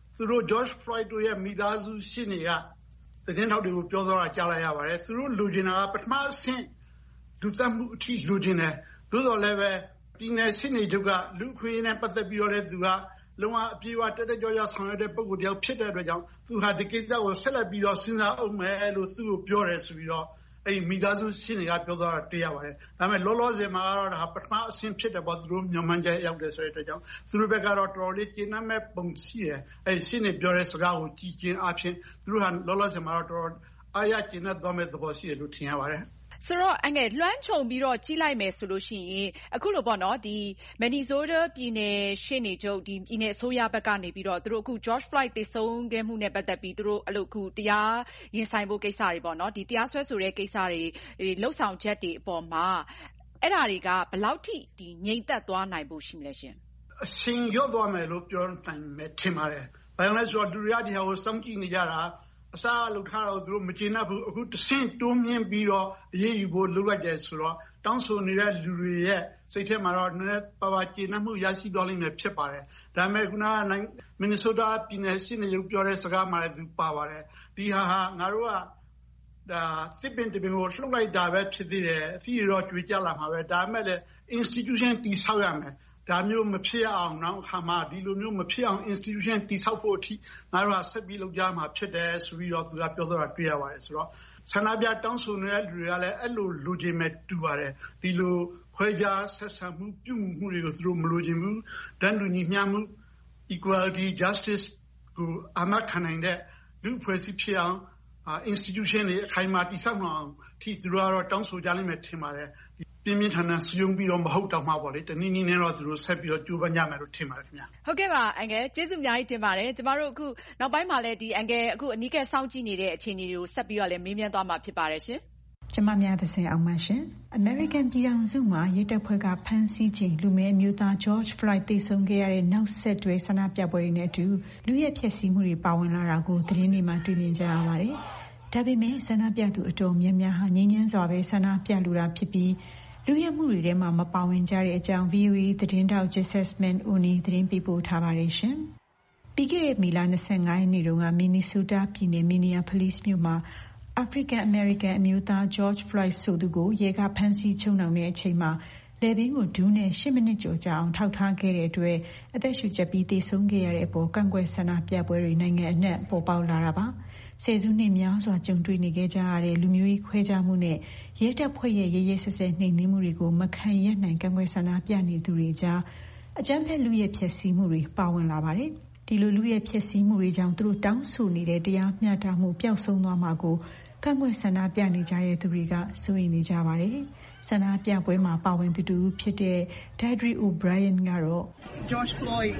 သူတို့ George Floyd တို့ရဲ့မိသားစုရှေ့နေကသတင်းထောက်တွေကိုပြောသွားတာကြားလိုက်ရပါတယ်သူတို့လိုချင်တာကပထမအဆင့်လူသတ်မှုအထိလိုချင်တယ်သို့တော်လည်းပဲပြည်နယ်ရှေ့နေချုပ်ကလူခွေးနဲ့ပတ်သက်ပြီးတော့လည်းသူကလုံးဝအပြေအဝတက်တက်ကြွကြွဆောင်ရွက်တဲ့ပုံကိုတယောက်ဖြစ်တဲ့အတွက်ကြောင့်သူဟာဒီကိစ္စကိုဆက်လက်ပြီးတော့စဉ်းစားအောင်မယ်လို့သူ့ကိုပြောတယ်ဆိုပြီးတော့အဲ့မိသားစုရှင်းနေကပြောသွားတာတွေ့ရပါတယ်ဒါပေမဲ့လောလောဆယ်မှာတော့ဒါပထမအဆင့်ဖြစ်တယ်ပေါ့သူတို့မြန်မာကျရောက်တယ်ဆိုတဲ့အတွက်ကြောင့်သူတို့ဘက်ကတော့တော်တော်လေးကျဉ်းနှံ့မဲ့ပုံရှိတယ်အဲ့ရှင်းနေပြောတဲ့စကားကိုကြည်ကျင်အဖြစ်သူတို့ဟာလောလောဆယ်မှာတော့တော်အားရကျဉ်းနှံ့သွားမဲ့သဘောရှိတယ်လို့ထင်ရပါတယ်ဆိုတော့အငယ်လွှမ်းခြုံပြီးတော့ကြီးလိုက်မယ်ဆိုလို့ရှိရင်အခုလိုပေါ့နော်ဒီမန်နီဆိုးတားပြည်နယ်ရှေ့နေချုပ်ဒီပြည်နယ်အစိုးရဘက်ကနေပြီးတော့သူတို့အခု George Floyd သေဆုံးခဲ့မှုနဲ့ပတ်သက်ပြီးသူတို့အလို့အခုတရားရင်ဆိုင်ဖို့ကိစ္စတွေပေါ့နော်ဒီတရားစွဲဆိုတဲ့ကိစ္စတွေလှုပ်ဆောင်ချက်တွေအပေါ်မှာအဲ့ဒါတွေကဘယ်လောက်ထိဒီငြိမ်သက်သွားနိုင်ဖို့ရှိမလဲရှင်အရှင်ရော့သွားမယ်လို့ပြောနိုင်မယ်ထင်ပါတယ်ဘာလို့လဲဆိုတော့လူတွေကဒီဟာကိုစောင့်ကြည့်နေကြတာအစားအလုပ်ထားတော့သူတို့မကျေနပ်ဘူးအခုတဆင့်တိုးမြင့်ပြီးတော့အရေးယူဖို့လုပ်လိုက်တယ်ဆိုတော့တောင်းဆိုနေတဲ့လူတွေရဲ့စိတ်ထဲမှာတော့နည်းနည်းပါးပါးကျေနပ်မှုရရှိသွားလိမ့်မယ်ဖြစ်ပါတယ်ဒါပေမဲ့ခုနကမင်နီဆိုးတားပြည်နယ်ရှင်းနေရုပ်ပြောတဲ့စကားမှလည်းသူပါပါတယ်ဒီဟာဟာငါတို့ကဒါတစ်ပင်တစ်ပင်ကိုလှုပ်လိုက်တာပဲဖြစ်သေးတယ်အစီအရောကြွေကြလာမှာပဲဒါပေမဲ့လည်း institution တည်ဆောက်ရမယ်ဒါမျိုးမဖြစ်အောင်နောက်အခါမှာဒီလိုမျိုးမဖြစ်အောင် institution တည်ဆောက်ဖို့အထိငါတို့ကဆက်ပြီးလုပ်ကြမှာဖြစ်တယ်ဆိုပြီးတော့သူကပြောသွားတာတွေ့ရပါတယ်ဆိုတော့ဆန္ဒပြတောင်းဆိုနေတဲ့လူတွေကလည်းအဲ့လိုလိုချင်မဲ့တူပါတယ်ဒီလိုခွဲခြားဆက်ဆံမှုပြုမှုတွေကိုသူတို့မလိုချင်ဘူးတန်းတူညီမျှမှု equality justice ကိုအမှတ်ခံနိုင်တဲ့လူဖွဲ့စည်းဖြစ်အောင် institution တွေအခိုင်အမာတည်ဆောက်နိုင်အောင်ထိသူတို့ကတော့တောင်းဆိုကြလိမ့်မယ်ထင်ပါတယ်ပြင်းပြင်းထန်ထန်စည်းရုံးပြီးတော့မဟုတ်တော့မှပေါ့လေတနည်းနည်းနဲ့တော့သူတို့ဆက်ပြီးတော့ကြိုးပမ်းကြမယ်လို့ထင်ပါတယ်ခင်ဗျာဟုတ်ကဲ့ပါအန်ကယ်ကျေးဇူးအများကြီးတင်ပါတယ်ကျမတို့အခုနောက်ပိုင်းမှာလည်းဒီအန်ကယ်အခုအနီးကပ်စောင့်ကြည့်နေတဲ့အခြေအနေတွေကိုဆက်ပြီးတော့လည်းမေးမြန်းသွားမှာဖြစ်ပါတယ်ရှင်ကျမများသစဉ်အောင်ပါရှင်အမေရိကန်ပြည်ထောင်စုမှာရဲတပ်ဖွဲ့ကဖမ်းဆီးခြင်းလူမဲအမျိုးသား George Floyd သေဆုံးခဲ့ရတဲ့နောက်ဆက်တွဲဆန္ဒပြပွဲတွေနဲ့အတူလူရဲဖျက်ဆီးမှုတွေပါဝင်လာတာကိုသတင်းတွေမှာတွေ့မြင်ကြရပါတယ်ဒါပေမဲ့ဆန္ဒပြသူအတော်များများဟာငြိမ်းချမ်းစွာပဲဆန္ဒပြလူတာဖြစ်ပြီးလူရဲမှုတွေထဲမှာမပါဝင်ကြတဲ့အကြောင်း ဗွီအိုအေ သတင်းတောက် Jessamine Oni သတင်းပေးပို့ထားပါတယ်ရှင်ပြီးခဲ့တဲ့မေလ၂၅ရက်နေ့တုန်းကမင်နီဆိုးတားပြည်နယ် Minneapolis မြို့မှာ African American အမျိုးသား George Floyd ဆိုသူကိုရဲကဖမ်းဆီးချုပ်နှောင်တဲ့အချိန်မှာလည်ပင်းကိုဒူးနဲ့၈မိနစ်ကျော်ကြာအောင်ထောက်ထားခဲ့တဲ့အတွက်အသက်ရှူကျပ်ပြီးသေဆုံးခဲ့ရတဲ့အပေါ်ကန့်ကွက်ဆန္ဒပြပွဲတွေနိုင်ငံအနှံ့ပေါ်ပေါက်လာတာပါဆယ်စုနှစ်များစွာကြုံတွေ့နေခဲ့ကြရတဲ့လူမျိုးရေးခွဲခြားမှုနဲ့ရဲတပ်ဖွဲ့ရဲ့ရဲရဲဆက်ဆက်နှိမ်နင်းမှုတွေကိုမခံရနိုင်ကန့်ကွက်ဆန္ဒပြနေသူတွေကြားအကြမ်းဖက်လူရဲဖျက်ဆီးမှုတွေပါဝင်လာပါတယ်ဒီလိုလူရဲဖျက်ဆီးမှုတွေကြောင့်သူတို့တောင်းဆိုနေတဲ့တရားမျှတမှုပျောက်ဆုံးသွားမှာကိုကန့်ကွက်ဆန္ဒပြနေကြတဲ့သူတွေကစိုးရိမ်နေကြပါတယ်ဆန္ဒပြပွဲမှာပါဝင်သူတူဖြစ်တဲ့ Deirdre O'Brien ကတော့ George Floyd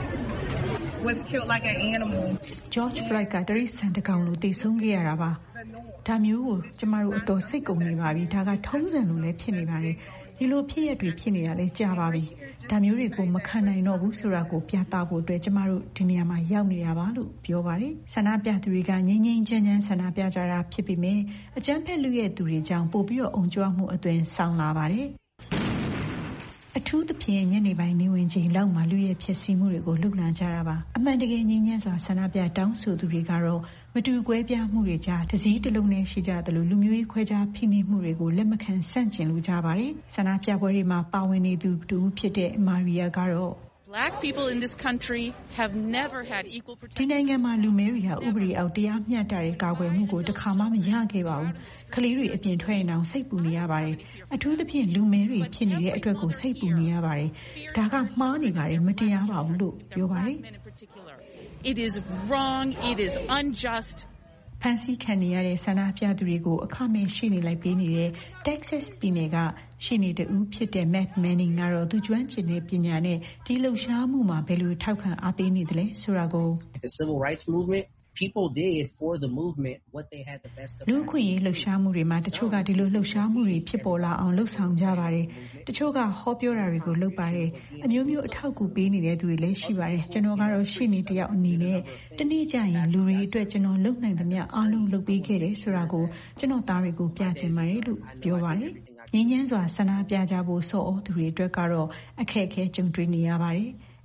was killed like an animal George Floyd ကတရိษံတကောင်လိုသေဆုံးခဲ့ရတာပါဒါမျိုးကိုကျမတို့အတော်စိတ်ကုန်နေပါပြီဒါကထုံးစံလိုလည်းဖြစ်နေပါတယ်ဒီလိုဖြစ်ရတွေဖြစ်နေတာလည်းကြာပါပြီဒါမျိုးတွေကိုမခံနိုင်တော့ဘူးဆိုတာကိုပြသဖို့အတွက်ကျမတို့ဒီနေရာမှာရောက်နေတာပါလို့ပြောပါတယ်ဆန္ဒပြသူတွေကငြိမ်းငြိမ်းချမ်းချမ်းဆန္ဒပြကြတာဖြစ်ပေမဲ့အကြမ်းဖက်လူရဲ့သူတွေကြောင့်ပို့ပြီးတော့အုံကြွမှုအသွင်ဆောင်လာပါတယ်အထူးသဖြင့်ညနေပိုင်းနေဝင်ချိန်လောက်မှလူရဲ့ဖြစ်စီမှုတွေကိုလှုပ်လှန်ကြတာပါအမှန်တကယ်ငြိမ်းချမ်းစွာဆန္ဒပြတောင်းဆိုသူတွေကတော့မတူကွဲပြားမှုတွေကြားတစည်းတစ်လုံးနဲ့ရှိကြတယ်လို့လူမျိုးရေးခွဲခြားဖိနှိပ်မှုတွေကိုလက်မခံဆန့်ကျင်လို့ကြပါတယ်ဆန္ဒပြပွဲတွေမှာပါဝင်နေသူတူဖြစ်တဲ့မာရီယာကတော့ Black people in this country have never had equal protection. ဒီနိုင်ငံမှာလူမျိုးတွေဟာဥပဒေအောက်တရားမျှတတဲ့ကာကွယ်မှုကိုတစ်ခါမှမရခဲ့ပါဘူး။ကလေးတွေအပြင်ထွက်ရင်တောင်စိတ်ပူနေရပါတယ်။အထူးသဖြင့်လူမျိုးတွေဖြစ်နေတဲ့အတွက်ကိုစိတ်ပူနေရပါတယ်။ဒါကမှားနေပါတယ်မတရားပါဘူးလို့ပြောပါတယ်။ It is wrong, it is unjust. ဖန်ဆီးခံနေရတဲ့ဆန္ဒပြသူတွေကိုအခမဲ့ရှေ့နေလိုက်ပေးနေတဲ့ Texas ပြည်နယ်ကရှေ့နေတဦးဖြစ်တဲ့ Matt Manning ကတော့သူကျွမ်းကျင်တဲ့ပညာနဲ့ဒီလှုပ်ရှားမှုမှာဘယ်လိုထောက်ခံအားပေးနေသလဲဆိုတာကို The civil rights movement people did for the movement what they had the best of လူခွင့်ရေးလှုပ်ရှားမှုတွေမှာတချို့ကဒီလိုလှုပ်ရှားမှုတွေဖြစ်ပေါ်လာအောင်လှုပ်ဆောင်ကြပါတယ်တချို့ကဟောပြောတာတွေကိုလုပ်ပါတယ်အမျိုးမျိုးအထောက်အကူပေးနေတဲ့သူတွေလည်းရှိပါတယ်ကျွန်တော်ကတော့ရှေ့နေတယောက်အနေနဲ့တနေ့ကျရင်လူတွေအတွက်ကျွန်တော်လုပ်နိုင်သမျှအားလုံးလုပ်ပေးခဲ့တယ်ဆိုတာကိုကျွန်တော်သားတွေကိုပြချင်ပါတယ်လို့ပြောပါတယ်ငြင်းငြင်းစွာဆန္ဒပြကြဖို့ဆော်ဩသူတွေအတွက်ကတော့အခက်အခဲကြုံတွေ့နေရပါတယ်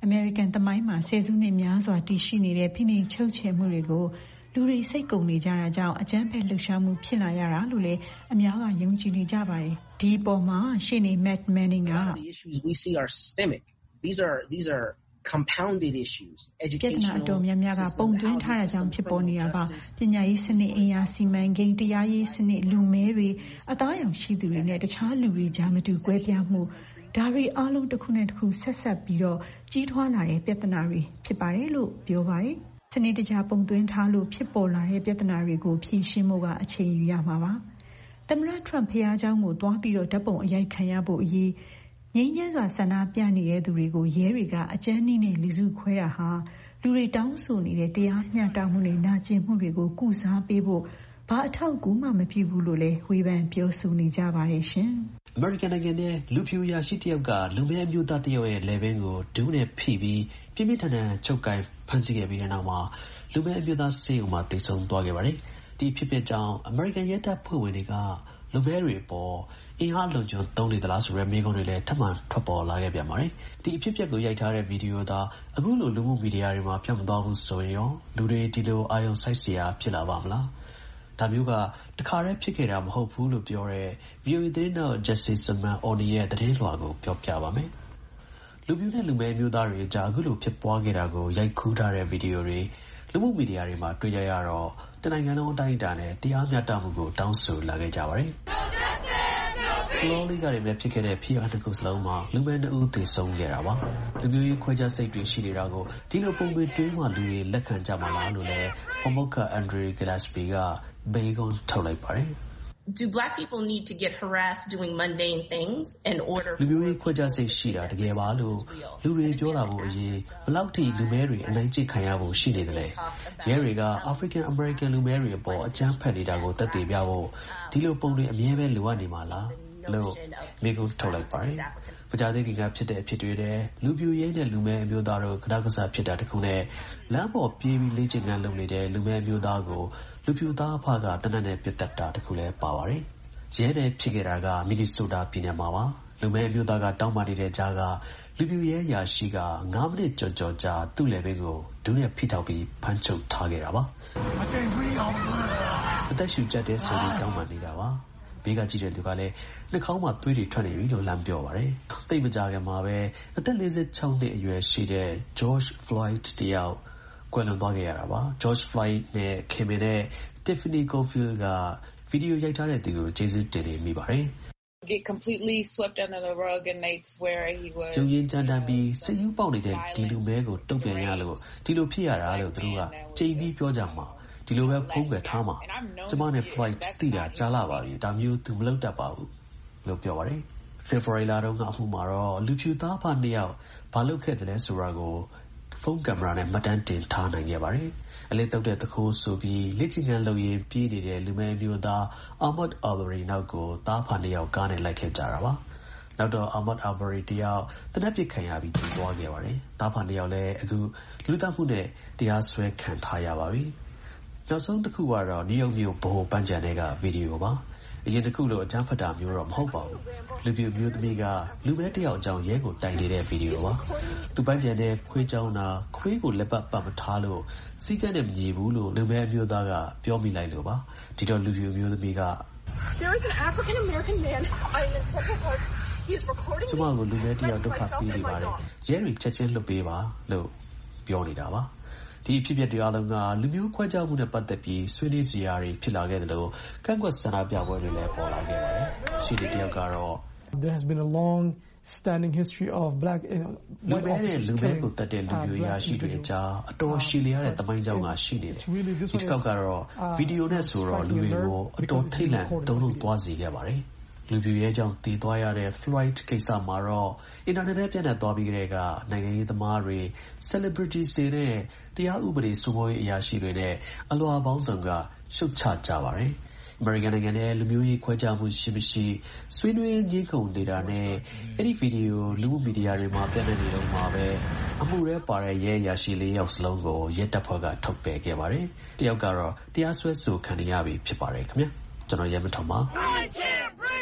အမေရိကန်သမိုင်းမှာဆယ်စုနှစ်များစွာတည်ရှိနေတဲ့ဖိနှိပ်ချုပ်ချယ်မှုတွေကိုလူတွေစိတ်ကုန်နေကြတာကြောင့်အကြမ်းဖက်လှုပ်ရှားမှုဖြစ်လာရတာလို့လည်းအများကယုံကြည်နေကြပါတယ်။ဒီအပေါ်မှာရှေ့နေ Matt Manning က The issues we see are systemic. These are these are compounded issues. ပြဿနာအတော်များများကပုံသွင်းထားတဲ့ကြောင့်ဖြစ်ပေါ်နေတာပါပညာရေးစနစ်အင်အားစီမံကိန်းတရားရေးစနစ်လူမဲတွေအသားရောင်ရှိသူတွေနဲ့တခြားလူတွေကြားမတူကွဲပြားမှုဒါတွေအားလုံးတစ်ခုနဲ့တစ်ခုဆက်ဆက်ပြီးတော့ကြီးထွားလာတဲ့ပြဿနာတွေဖြစ်ပါတယ်လို့ပြောပါတယ်စနစ်တကျပုံသွင်းထားလို့ဖြစ်ပေါ်လာတဲ့ပြဿနာတွေကိုဖြေရှင်းဖို့ကအချိန်ယူရမှာပါသမ္မတထရန့်ဖျားเจ้าကိုတွားပြီးတော့ဓာတ်ပုံအရိုက်ခံရဖို့အရေးငြိမ်းချမ်းစွာဆန္ဒပြနေတဲ့သူတွေကိုရဲတွေကအကြမ်းနည်းနဲ့လူစုခွဲတာဟာလူတွေတောင်းဆိုနေတဲ့တရားမျှတမှုတွေနာကျင်မှုတွေကိုကုစားပေးဖို့ဘာအထောက်အကူမှမပြုဘူးလို့လည်းဝေဖန်ပြောဆိုနေကြပါတယ်ရှင်။ American နိုင်ငံရဲ့လူဖြူရာရှိတယောက်ကလူမဲအမျိုးသားတယောက်ရဲ့လယ်ပင်းကိုဒူးနဲ့ဖိပြီးပြင်းပြထန်ထန်ချုပ်ကိုင်ဖမ်းဆီးခဲ့ပြီးတဲ့နောက်မှာလူမဲအမျိုးသားဆေးရုံမှာသေဆုံးသွားခဲ့ပါတယ်။ဒီဖြစ်ဖြစ်ကြောင့် American ရဲတပ်ဖွဲ့ဝင်တွေကလူမဲတွေပေါ်အင်အားလုံခြုံသုံးနေသလားဆိုတဲ့မေးခွန်းတွေလည်းထပ်မံထွက်ပေါ်လာခဲ့ပြန်ပါတယ်။ဒီအဖြစ်အပျက်ကိုရိုက်ထားတဲ့ဗီဒီယိုသာအခုလိုလူမှုမီဒီယာတွေမှာပြန့်မသွားဘူးဆိုရင်ရောလူတွေဒီလိုအာရုံစိုက်စရာဖြစ်လာပါမလား။ဒါမျိုးကတခါတည်းဖြစ်ခဲ့တာမဟုတ်ဘူးလို့ပြောတဲ့ ဗီအိုအေ သတင်းထောက် Jesse Simon-Oni ရဲ့သတင်းလွှာကိုပြောပြပါမယ်။လူပြူနဲ့လူမဲအမျိုးသားတွေကြားအခုလိုဖြစ်ပွားခဲ့တာကိုရိုက်ကူးထားတဲ့ဗီဒီယိုတွေလူမှုမီဒီယာတွေမှာတွေ့ကြရတော့တနိုင်ငံလုံးအတိုင်းအတာနဲ့တရားမျှတမှုကိုတောင်းဆိုလာခဲ့ကြပါတယ်။ကလောလေးကတွေပဲဖြစ်ခဲ့တဲ့ဖြစ်ရပ်တစ်ခုစလုံးမှာလူမဲနှစ်ဦးသေဆုံးခဲ့တာပါ။လူမျိုးရေးခွဲခြားစိတ်တွေရှိနေတာကိုဒီလိုပုံတွေတွေးမှလူတွေလက်ခံကြမှာလားလို့လည်း Pamoka Andre Gillespie ကဘေးကွန်းထုတ်လိုက်ပါတယ်။ Do black people need to get harassed doing mundane things in order လူမျိုးရေးခွဲခြားစိတ်ရှိတာတကယ်ပါလို့လူတွေပြောတာဖို့အရေးဘလောက်ထိလူမဲတွေအနိုင်ကျင့်ခံရဖို့ရှိနေတယ်လဲရဲတွေက African American လူမဲတွေအပေါ်အကြမ်းဖက်နေတာကိုသက်သေပြဖို့ဒီလိုပုံတွေအမြဲပဲလိုအပ်နေမှာလားလို့မိကုထုတ်လိုက်ပါတယ်။ပကြသေးခင်ကဖြစ်တဲ့အဖြစ်တွေတဲ့လူပြူရဲနဲ့လူမဲအမျိုးသားတို့ကဒါကစားဖြစ်တာတခုနဲ့လမ်းပေါ်ပြေးပြီးလေ့ကျင့်ခန်းလုပ်နေတဲ့လူမဲအမျိုးသားကိုလူပြူသားအဖကတနက်နဲ့ပြတ်တက်တာတခုလည်းပါပါတယ်။ရဲနဲ့ဖြစ်ခဲ့တာကမီနီဆိုတာပြည်နယ်မှာပါ။လူမဲအမျိုးသားကတောင်းပန်နေတဲ့ကြားကလူပြူရဲရာရှိကငါးမိနစ်ကြော်ကြော်ကြာသူ့လယ်ပင်းကိုဒူးနဲ့ဖိထောက်ပြီးဖမ်းချုပ်ထားခဲ့တာပါ။အသက်ရှူကျပ်တဲ့ဆိုပြီးတောင်းပန်နေတာပါ။ဘေးကကြည့်တဲ့သူကလည်းနှာခေါင်းမှာသွေးတွေထွက်နေပြီလို့လမ်းပြောပါတယ်။သိပ်မကြာခင်မှာပဲအသက်၄၆နှစ်အရွယ်ရှိတဲ့ George Floyd တယောက်ကွယ်လွန်သွားခဲ့ရတာပါ။ George Floyd နဲ့ခင်မင်တဲ့ Tiffany Cofield ကဗီဒီယိုရိုက်ထားတဲ့သူကိုကျေးဇူးတင်နေမိပါတယ်။ Get completely swept under the rug and they swear he was ကျုံရင်ကြမ်းတမ်းပြီးစိတ်ယူပေါက်နေတဲ့ဒီလူမဲကိုတုံ့ပြန်ရလို့ဒီလိုဖြစ်ရတာလို့သူတို့ကကြိမ်ပြီးပြောကြမှာဒီလိုပဲဖုံးကွယ်ထားမှာကျမနဲ့ Floyd သိတာကြားလာပါပြီဒါမျိုးသူမလုပ်တတ်ပါဘူးလို့ပြောပါတယ်။ February လတုန်းကအမှုမှာတော့လူဖြူသားဖနှစ်ယောက်ဘာလုပ်ခဲ့တယ်လဲဆိုတာကိုဖုန်းကင်မရာနဲ့မှတ်တမ်းတင်ထားနိုင်ခဲ့ပါတယ်။အလေးတုပ်တဲ့သခိုးဆိုပြီးလက်ချင်ကန်လုံရင်ပြေးနေတဲ့လူမဲမျိုးသား Ahmaud Arbery နောက်ကိုသားဖနှစ်ယောက်ကားနဲ့လိုက်ခဲ့ကြတာပါ။နောက်တော့ Ahmaud Arbery တယောက်တနက်ပစ်ခံရပြီးပြေးသွားခဲ့ပါတယ်။သားဖနှစ်ယောက်လည်းအခုလူသားမှုနဲ့တရားစွဲခံထားရပါပြီ။နောက်ဆုံးတစ်ခုကတော့နယူးယောက်မြို့ဗဟိုပန်းခြံထဲကဗီဒီယိုပါအရင်တစ်ခုလို့အကြမ်းဖက်တာမျိုးတော့မဟုတ်ပါဘူးလူပြူမျိုးသမီးကလူမဲတယောက်အကြောင်းရဲကိုတိုင်နေတဲ့ဗီဒီယိုပါသူပန်းခြံထဲခွေးကြောင်းတာခွေးကိုလက်ပတ်ပတ်မထားလို့စီးကန်းနဲ့မညီဘူးလို့လူမဲအမျိုးသားကပြောမိလိုက်လို့ပါဒီတော့လူပြူမျိုးသမီးက There is an African American man I am in Central Park he is recording ကျမကိုလူမဲတယောက်ဒုက္ခပေးနေပါတယ်ရဲတွေချက်ချင်းလွတ်ပေးပါလို့ပြောနေတာပါဒီဖြစ်ဖြစ်တရားလုံးကလူမျိုးခွဲခြားမှုနဲ့ပတ်သက်ပြီးဆွေးနွေးစရာတွေဖြစ်လာခဲ့တယ်လို့ကန့်ကွက်ဆန္ဒပြပွဲတွေလည်းပေါ်လာခဲ့ပါတယ်။ရှိတဲ့တယောက်ကတော့ There has been a long standing history of black uh, white officers လူမျိုးကိုတတ်တဲ့လူမျိုးရာရှိတွေအကြားအတော်ရှည်လျားတဲ့တမိုင်းကြောင်းကရှိနေတယ်။ဒီတစ်ခေါက်ကတော့ဗီဒီယိုနဲ့ဆိုတော့လူတွေကိုအတော်ထိတ်လန့်တုန်လှုပ်သွားစေခဲ့ပါတယ်။လူပြူရဲကြောင့်တည်သွားရတဲ့ Floyd ကိစ္စမှာတော့အင်တာနက်နဲ့ပြန့်နှံ့သွားပြီးကြတဲ့ကနိုင်ငံရေးသမားတွေ celebrities တွေနဲ့တရားဥပဒေစိုးမိုးရေးအရာရှိတွေနဲ့အလွှာပေါင်းစုံကရှုတ်ချကြပါတယ်။ American နိုင်ငံရဲ့လူမျိုးရေးခွဲခြားမှုရှိမရှိဆွေးနွေးငြင်းခုန်နေတာနဲ့အဲ့ဒီဗီဒီယိုလူမှုမီဒီယာတွေမှာပြန့်နှံ့နေတော့မှာပဲအမှုရဲပါတဲ့ရဲအရာရှိလေးယောက်စလုံးကိုရဲတပ်ဖွဲ့ကထုတ်ပယ်ခဲ့ပါတယ်။တယောက်ကတော့တရားစွဲဆိုခံရပြီဖြစ်ပါတယ်ခင်ဗျာ။ကျွန်တော်ရဲမထောင်ပါ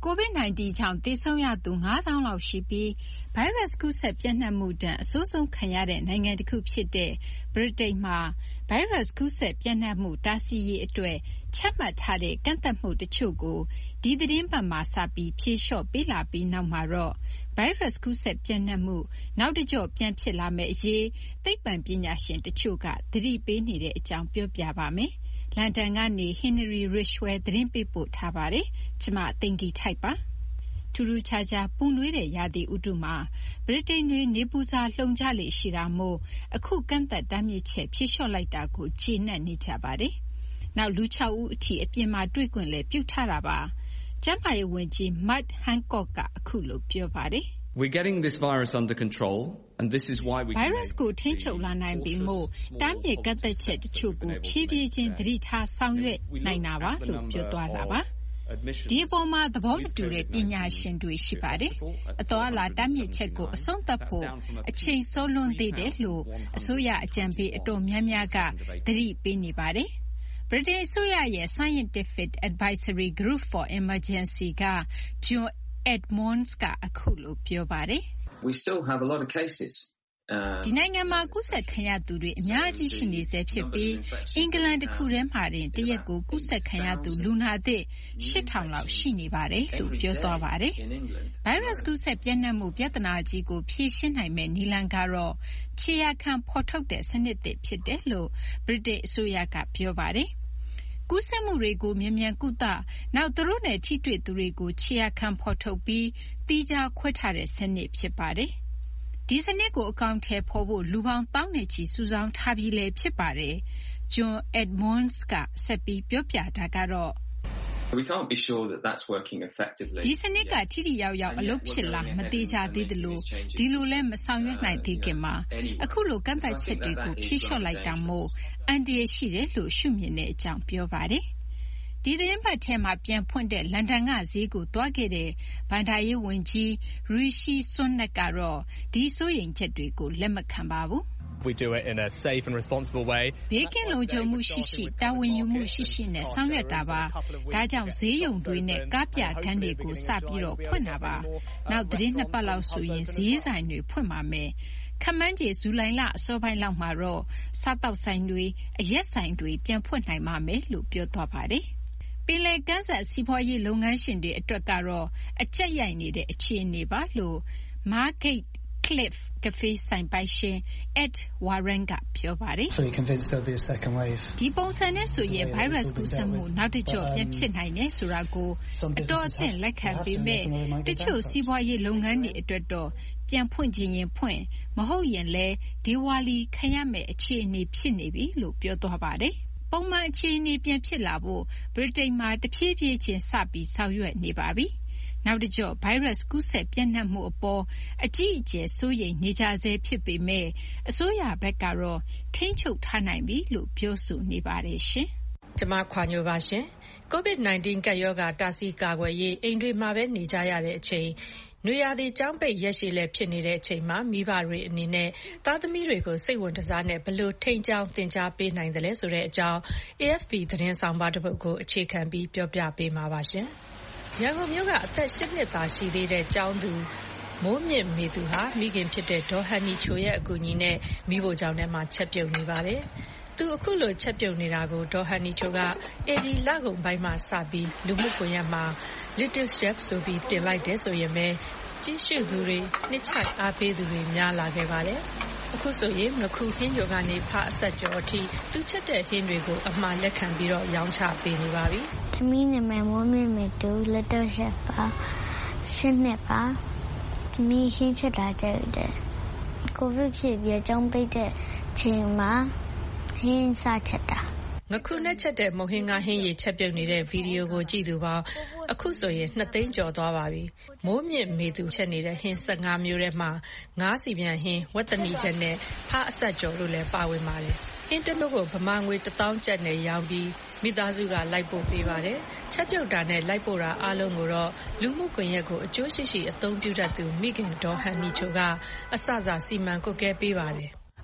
COVID nineteen ကြောင့်သေဆုံးရသူ ငါးသောင်း လောက်ရှိပြီးဗိုင်းရပ်စ်ကူးစက်ပြန့်နှံ့မှုဒဏ်အဆိုးဆုံးခံရတဲ့နိုင်ငံတစ်ခုဖြစ်တဲ့ဗြိတိန်မှာဗိုင်းရပ်စ်ကူးစက်ပြန့်နှံ့မှုတားဆီးရေးအတွက်ချမှတ်ထားတဲ့ကန့်သတ်မှုတချို့ကိုဒီသီတင်းပတ်မှာစပြီးဖြေလျှော့ပေးလာပြီးနောက်မှာတော့ဗိုင်းရပ်စ်ကူးစက်ပြန့်နှံ့မှုနောက်တစ်ကြော့ပြန်ဖြစ်လာမယ့်အရေးသိပ္ပံပညာရှင်တချို့ကသတိပေးနေတဲ့အကြောင်းပြောပြပါမယ်။လန်ဒန်ကနေ Henry Ridgwell သတင်းပေးပို့ထားပါတယ်။ကျွန်မသိင်္ဂီထိုက်ပါ။ထူးထူးခြားခြားပူနွေးတဲ့ရာသီဥတုမှာဗြိတိန်တွေနေပူစာလှုံကြလေရှိတာမို့အခုကန့်သက်တားမြစ်ချက်ဖြေလျှော့လိုက်တာကိုကျေနပ်နေကြပါတယ်။နောက်လူခြောက်ဦးအထိအပြင်မှာတွေ့ခွင့်လည်းပြုထားတာပါ။ကျန်းမာရေးဝန်ကြီး Matt Hancock ကအခုလိုပြောပါတယ်။ We're getting this virus under control and this is why we virus ကိုထိန်းချုပ်လာနိုင်ပြီမို့တားမြစ်ကန့်သက်ချက်တချို့ကိုဖြည်းဖြည်းချင်းသတိထားဆောင်ရွက်နိုင်တာပါလို့ပြောသွားတာပါ။ဒီအပေါ်မှာသဘောမတူတဲ့ပညာရှင်တွေရှိပါတယ်။အသွားအလာတားမြစ်ချက်ကိုအဆုံးသတ်ဖို့အချိန်စောလွန်းသေးတယ်လို့အစိုးရအကြံပေးအတော်များများကသတိပေးနေပါတယ်။ဗြိတိန်အစိုးရရဲ့ Scientific Advisory Group for Emergency က John Edmonds ကအခုလိုပြောပါတယ်။ We still have a lot of cases. ဒီနိုင်ငံမှာကူးစက်ခံရသူတွေအများကြီးရှိနေဆဲဖြစ်ပြီးအင်္ဂလန်တစ်ခုထဲမှာတင်တရက်ကိုကူးစက်ခံရသူလူနာသစ် ရှစ်ထောင် လောက်ရှိနေပါတယ်လို့ပြောသွားပါတယ်။ ဗိုင်းရပ်စ်ကူးစက်ပြန့်နှံ့မှုပြဿနာကြီးကိုဖြေရှင်းနိုင်မယ့်နည်းလမ်းကတော့ခြေရာခံဖော်ထုတ်တဲ့စနစ်သစ်ဖြစ်တယ်လို့ဗြိတိန်အစိုးရကပြောပါတယ်။ကူးစက်မှုတွေကိုမြန်မြန်ကုသနောက်သူတို့နဲ့ထိတွေ့သူတွေကိုခြေရာခံဖော်ထုတ်ပြီးသီးခြားခွဲထားတဲ့စနစ်ဖြစ်ပါတယ်။ဒီစနစ်ကိုအကောင်အထည်ဖော်ဖို့လူပေါင်းသောင်းနဲ့ချီစုဆောင်းထားပြီးလည်းဖြစ်ပါတယ်။ John Edmonds ကဆက်ပြီးပြောပြတာကတော့ We can't be sure that that's working effectively. ဒီစနစ်ကထိထိရောက်ရောက်အလုပ်ဖြစ်လာမသေးကြသေးသလိုဒီလိုလဲမဆောင်ရွက်နိုင်သေးခင်မှာအခုလိုကန့်သတ်ချက်တွေကိုဖြေလျှော့လိုက်တာမို့အန်တီရရှိတယ်လို့ရှုမြင်တဲ့အကြောင်းပြောပါတယ်။ဒီသတင်းပတ်ထဲမှာပြန်ဖွင့်တဲ့လန်ဒန်ကဈေးကိုသွားခဲ့တဲ့ဘန်ဒါရေးဝန်ကြီး Rishi Sunak ကတော့ဒီစိုးရိမ်ချက်တွေကိုလက်မခံပါဘူး။ We do it in a safe and responsible way. ဘေးကင်းလုံခြုံမှုရှိရှိတာဝန်ယူမှုရှိရှိနဲ့ဆောင်ရွက်တာပါ။ဒါကြောင့်ဈေးရုံတွေနဲ့ကားပြခန်းတွေကိုစပြီးတော့ဖွင့်တာပါ။နောက်သတင်းနှစ်ပတ်လောက်ဆိုရင်ဈေးဆိုင်တွေဖွင့်ပါမယ်။ခမန်းကြီးဇူလိုင်လအစောပိုင်းလောက်မှာတော့စားတောက်ဆိုင်တွေအရက်ဆိုင်တွေပြန်ဖွင့်နိုင်ပါမယ်လို့ပြောသွားပါတယ်။ပင်လယ်ကမ်းစပ်စီးပွားရေးလုပ်ငန်းရှင်တွေအတွက်ကတော့အကျပ်ရိုက်နေတဲ့အခြေအနေပါလို့ Margate Cliff Cafe ဆိုင်ပိုင်ရှင် Ed Warren ကပြောပါတယ်။ဒီပုံစံနဲ့ဆိုရင်ဗိုင်းရပ်စ်ကူးစက်မှုနောက်တစ်ကျော့ပြန်ဖြစ်နိုင်တယ်ဆိုတာကိုအတော်အသင့်လက်ခံပေမဲ့တချို့စီးပွားရေးလုပ်ငန်းတွေအတွက်တော့ပြန်ဖွင့်ခြင်းရင်ဖွင့်မဟုတ်ရင်လဲဒီဝါလီခံရမယ့်အခြေအနေဖြစ်နေပြီလို့ပြောသွားပါတယ်။ပုံမှန်အခြေအနေပြန်ဖြစ်လာဖို့ဗြိတိန်မှာတဖြည်းဖြည်းချင်းစပြီးဆောင်ရွက်နေပါပြီ။နောက်တစ်ကြော့ဗိုင်းရပ်စ်ကူးစက်ပြန့်နှံ့မှုအပေါ်အကြီးအကျယ်စိုးရိမ်နေကြဆဲဖြစ်ပေမဲ့အစိုးရဘက်ကတော့ထိန်းချုပ်ထားနိုင်ပြီလို့ပြောဆိုနေပါတယ်ရှင်။ကျွန်မခွာညိုပါရှင်။ COVID nineteen ကပ်ရောဂါတားဆီးကာကွယ်ရေးအိမ်တွေမှာပဲနေကြရတဲ့အချိန်နွေရာသီကျောင်းပိတ်ရက်ရှည်လည်းဖြစ်နေတဲ့အချိန်မှာမိဘတွေအနေနဲ့သားသမီးတွေကိုစိတ်ဝင်တစားနဲ့ဘလို့ထိန်းချောင်းသင်ကြားပေးနိုင်တယ်လဲဆိုတဲ့အကြောင်း A F P သတင်းဆောင်ပါတစ်ပုဒ်ကိုအခြေခံပြီးပြောပြပေးမှာပါရှင်။ရန်ကုန်မြို့ကအသက်ရှစ်နှစ်သာရှိသေးတဲ့ကျောင်းသူမိုးမြင့်မေသူဟာမိခင်ဖြစ်တဲ့ဒေါ်ဟန်နီချိုရဲ့အကူအညီနဲ့မိဖို့ကျောင်းထဲမှာချက်ပြုတ်နေပါတယ်။သူအခုလိုချက်ပြုတ်နေတာကိုဒေါ်ဟန်နီချိုကအေဒီလကုံပိုင်းမှာစပြီးလူမှုကွန်ရက်မှာ Little Chef ဆိုပြီးတင်လိုက်တယ်ဆိုရင်ပဲကြည့်ရှုသူတွေနှစ်ချိုက်အားပေးသူတွေများလာခဲ့ပါတယ်။အခုဆိုရင်ငခုဟင်းကျော်ကနေဖအဆက်ကျော်အထိသူချက်တဲ့ဟင်းတွေကိုအမှားလက်ခံပြီးတော့ရောင်းချပေးနေပါပြီ။သမီးနာမည်မိုးမြင့်မေသူ Little Chef ပါရှင်းနှစ်ပါသမီးဟင်းချက်တာကြိုက်တယ်။ကိုဗစ်ဖြစ်ပြီးအကြောင်းပိတ်တဲ့ချိန်မှာဟင်းစားချက်တာငခုနဲ့ချက်တဲ့မုံဟင်းကဟင်းရည်ချက်ပြုတ်နေတဲ့ဗီဒီယိုကိုကြည့်သူပေါင်းအခုဆိုရင်နှစ်သိန်းကျော်သွားပါပြီ။မိုးမြင့်မေသူချက်နေတဲ့ဟင်းဆယ့်ငါးမျိုးထဲမှာငါးစီပြန်ဟင်းဝက်တနီချက်နဲ့ဖအဆက်ကျော်လို့လည်းပါဝင်ပါတယ်။ဟင်းတလုံးကိုဗမာငွေတစ်သောင်းကျပ်နဲ့ရောင်းပြီးမိသားစုကလိုက်ပို့ပေးပါတယ်။ချက်ပြုတ်တာနဲ့လိုက်ပို့တာအားလုံးကိုတော့လူမှုကွန်ရက်ကိုအကျိုးရှိရှိအသုံးပြုတတ်သူမိခင်ဒေါ်ဟန်နီချိုကအစစစီမံကွပ်ကဲပေးပါတယ်။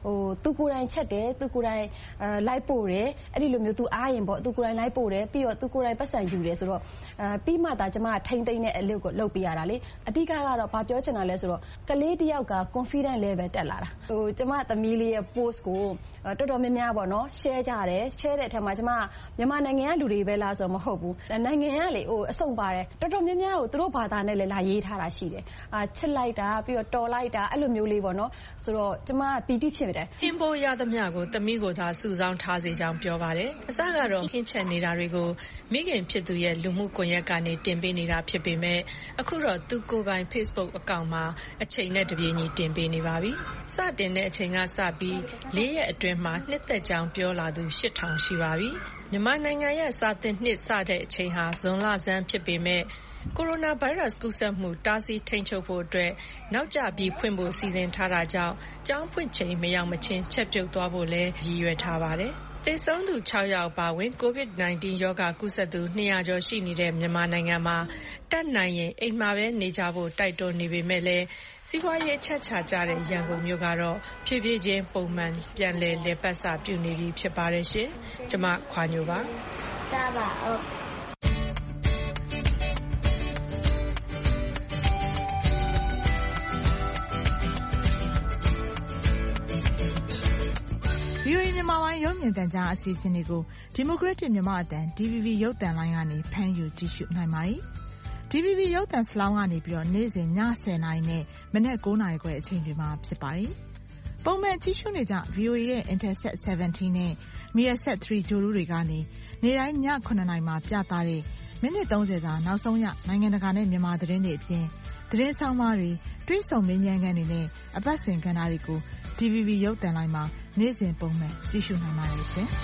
ဟိုသူကိုယ်တိုင်ချက်တယ်သူကိုယ်တိုင်အဲလိုက်ပို့တယ်အဲ့ဒီလိုမျိုးသူအားရင်ပေါ့သူကိုယ်တိုင်လိုက်ပို့တယ်ပြီးတော့သူကိုယ်တိုင်ပတ်စံယူတယ်ဆိုတော့အဲပြီးမှသာကျမထိမ့်သိမ့်တဲ့အလုပ်ကိုလုပ်ပေးရတာလေအဓိကကတော့ဘာပြောချင်တာလဲဆိုတော့ကလေးတယောက်က confidence level တက်လာတာဟိုကျမသမီးလေးရဲ့ post ကိုတော်တော်များများပေါ့နော် share ကြတယ် share တဲ့အထက်မှာကျမမြန်မာနိုင်ငံကလူတွေပဲလားဆိုတော့မဟုတ်ဘူးနိုင်ငံကလေဟိုအစုံပါတယ်တော်တော်များများကိုသူတို့ဘာသာနဲ့လည်းလာရေးထားတာရှိတယ်အာချစ်လိုက်တာပြီးတော့တော်လိုက်တာအဲ့လိုမျိုးလေးပေါ့နော်ဆိုတော့ကျမပီတိဖြစ်တယ်ဟင်းပိုးရသမျှကိုသမီးကိုသာစုဆောင်းထားစေကြောင်းပြောပါတယ်အစကတော့ဟင်းချက်နေတာတွေကိုမိခင်ဖြစ်သူရဲ့လူမှုကွန်ရက်ကနေတင်ပေးနေတာဖြစ်ပေမဲ့အခုတော့သူကိုယ်ပိုင် Facebook အကောင့်မှာအချိန်နဲ့တပြေးညီတင်ပေးနေပါပြီစတင်တဲ့အချိန်ကစပြီးလေးရက်အတွင်းမှာနှစ်သက်ကြောင်းပြောလာသူရှစ်ထောင်ရှိပါပြီမြန်မာနိုင်ငံရဲ့စာသင်နှစ်စတဲ့အချိန်ဟာဇွန်လဆန်းဖြစ်ပေမဲ့ကိုရိုနာဗိုင်းရပ်စ်ကူးစက်မှုတားဆီးထိန်းချုပ်ဖို့အတွက်နောက်ကျပြီးဖွင့်ဖို့စီစဉ်ထားတာကြောင့်ကျောင်းဖွင့်ချိန်မရောက်မချင်းချက်ပြုတ်သွားဖို့လည်းရည်ရွယ်ထားပါတယ်။သေဆုံးသူ၆ယောက်ပါဝင် ကိုဗစ်-၁၉ ရောဂါကူးစက်သူ၂၀၀ကျော်ရှိနေတဲ့မြန်မာနိုင်ငံမှာတတ်နိုင်ရင်အိမ်မှာပဲနေကြဖို့တိုက်တွန်းနေပေမဲ့လည်းစီးပွားရေးအချက်ချာကျတဲ့ရန်ကုန်မြို့ကတော့ဖြည်းဖြည်းချင်းပုံမှန်ပြန်လည်လည်ပတ်စပြုနေပြီဖြစ်ပါတယ်ရှင်။ကျမခွာညိုပါ။စားပါဦး။ဗွီအိုအေ မြန်မာပိုင်းရုပ်မြင်သံကြားအစီအစဉ်တွေကို Democratic မြန်မာအသံ ဒီ ဗီ ဗီ ရုပ်သံလိုင်းကနေဖမ်းယူကြည့်ရှုနိုင်ပါတယ်။ ဒီ ဗီ ဗီ ရုပ်သံစလောင်းကနေပြီးတော့နေ့စဉ်ညဆယ်နာရီနဲ့မနက်၉နာရီခွဲအချိန်တွေမှာဖြစ်ပါတယ်။ပုံမှန်ကြည့်ရှုနေကြ ဗီအိုအေ ရဲ့ Intelsat ဆယ်ဗန်တီးနဲ့ Measat သုံးဂြိုဟ်တုတွေကနေနေ့တိုင်းညခုနှစ်နာရီမှာပြသတဲ့မိနစ်သုံးဆယ်စာနောက်ဆုံးရနိုင်ငံတကာနဲ့မြန်မာသတင်းတွေအပြင်သတင်းဆောင်မတွေတွဲဆုံမင်းမြန်းခန်းတွေနဲ့အပတ်စဉ်ကဏ္ဍတွေကို ဒီ ဗီ ဗီ ရုပ်သံလိုင်းမှာနေ့စဉ်ပုံမှန်ကြည့်ရှုနိုင်ပါတယ်ရှင်။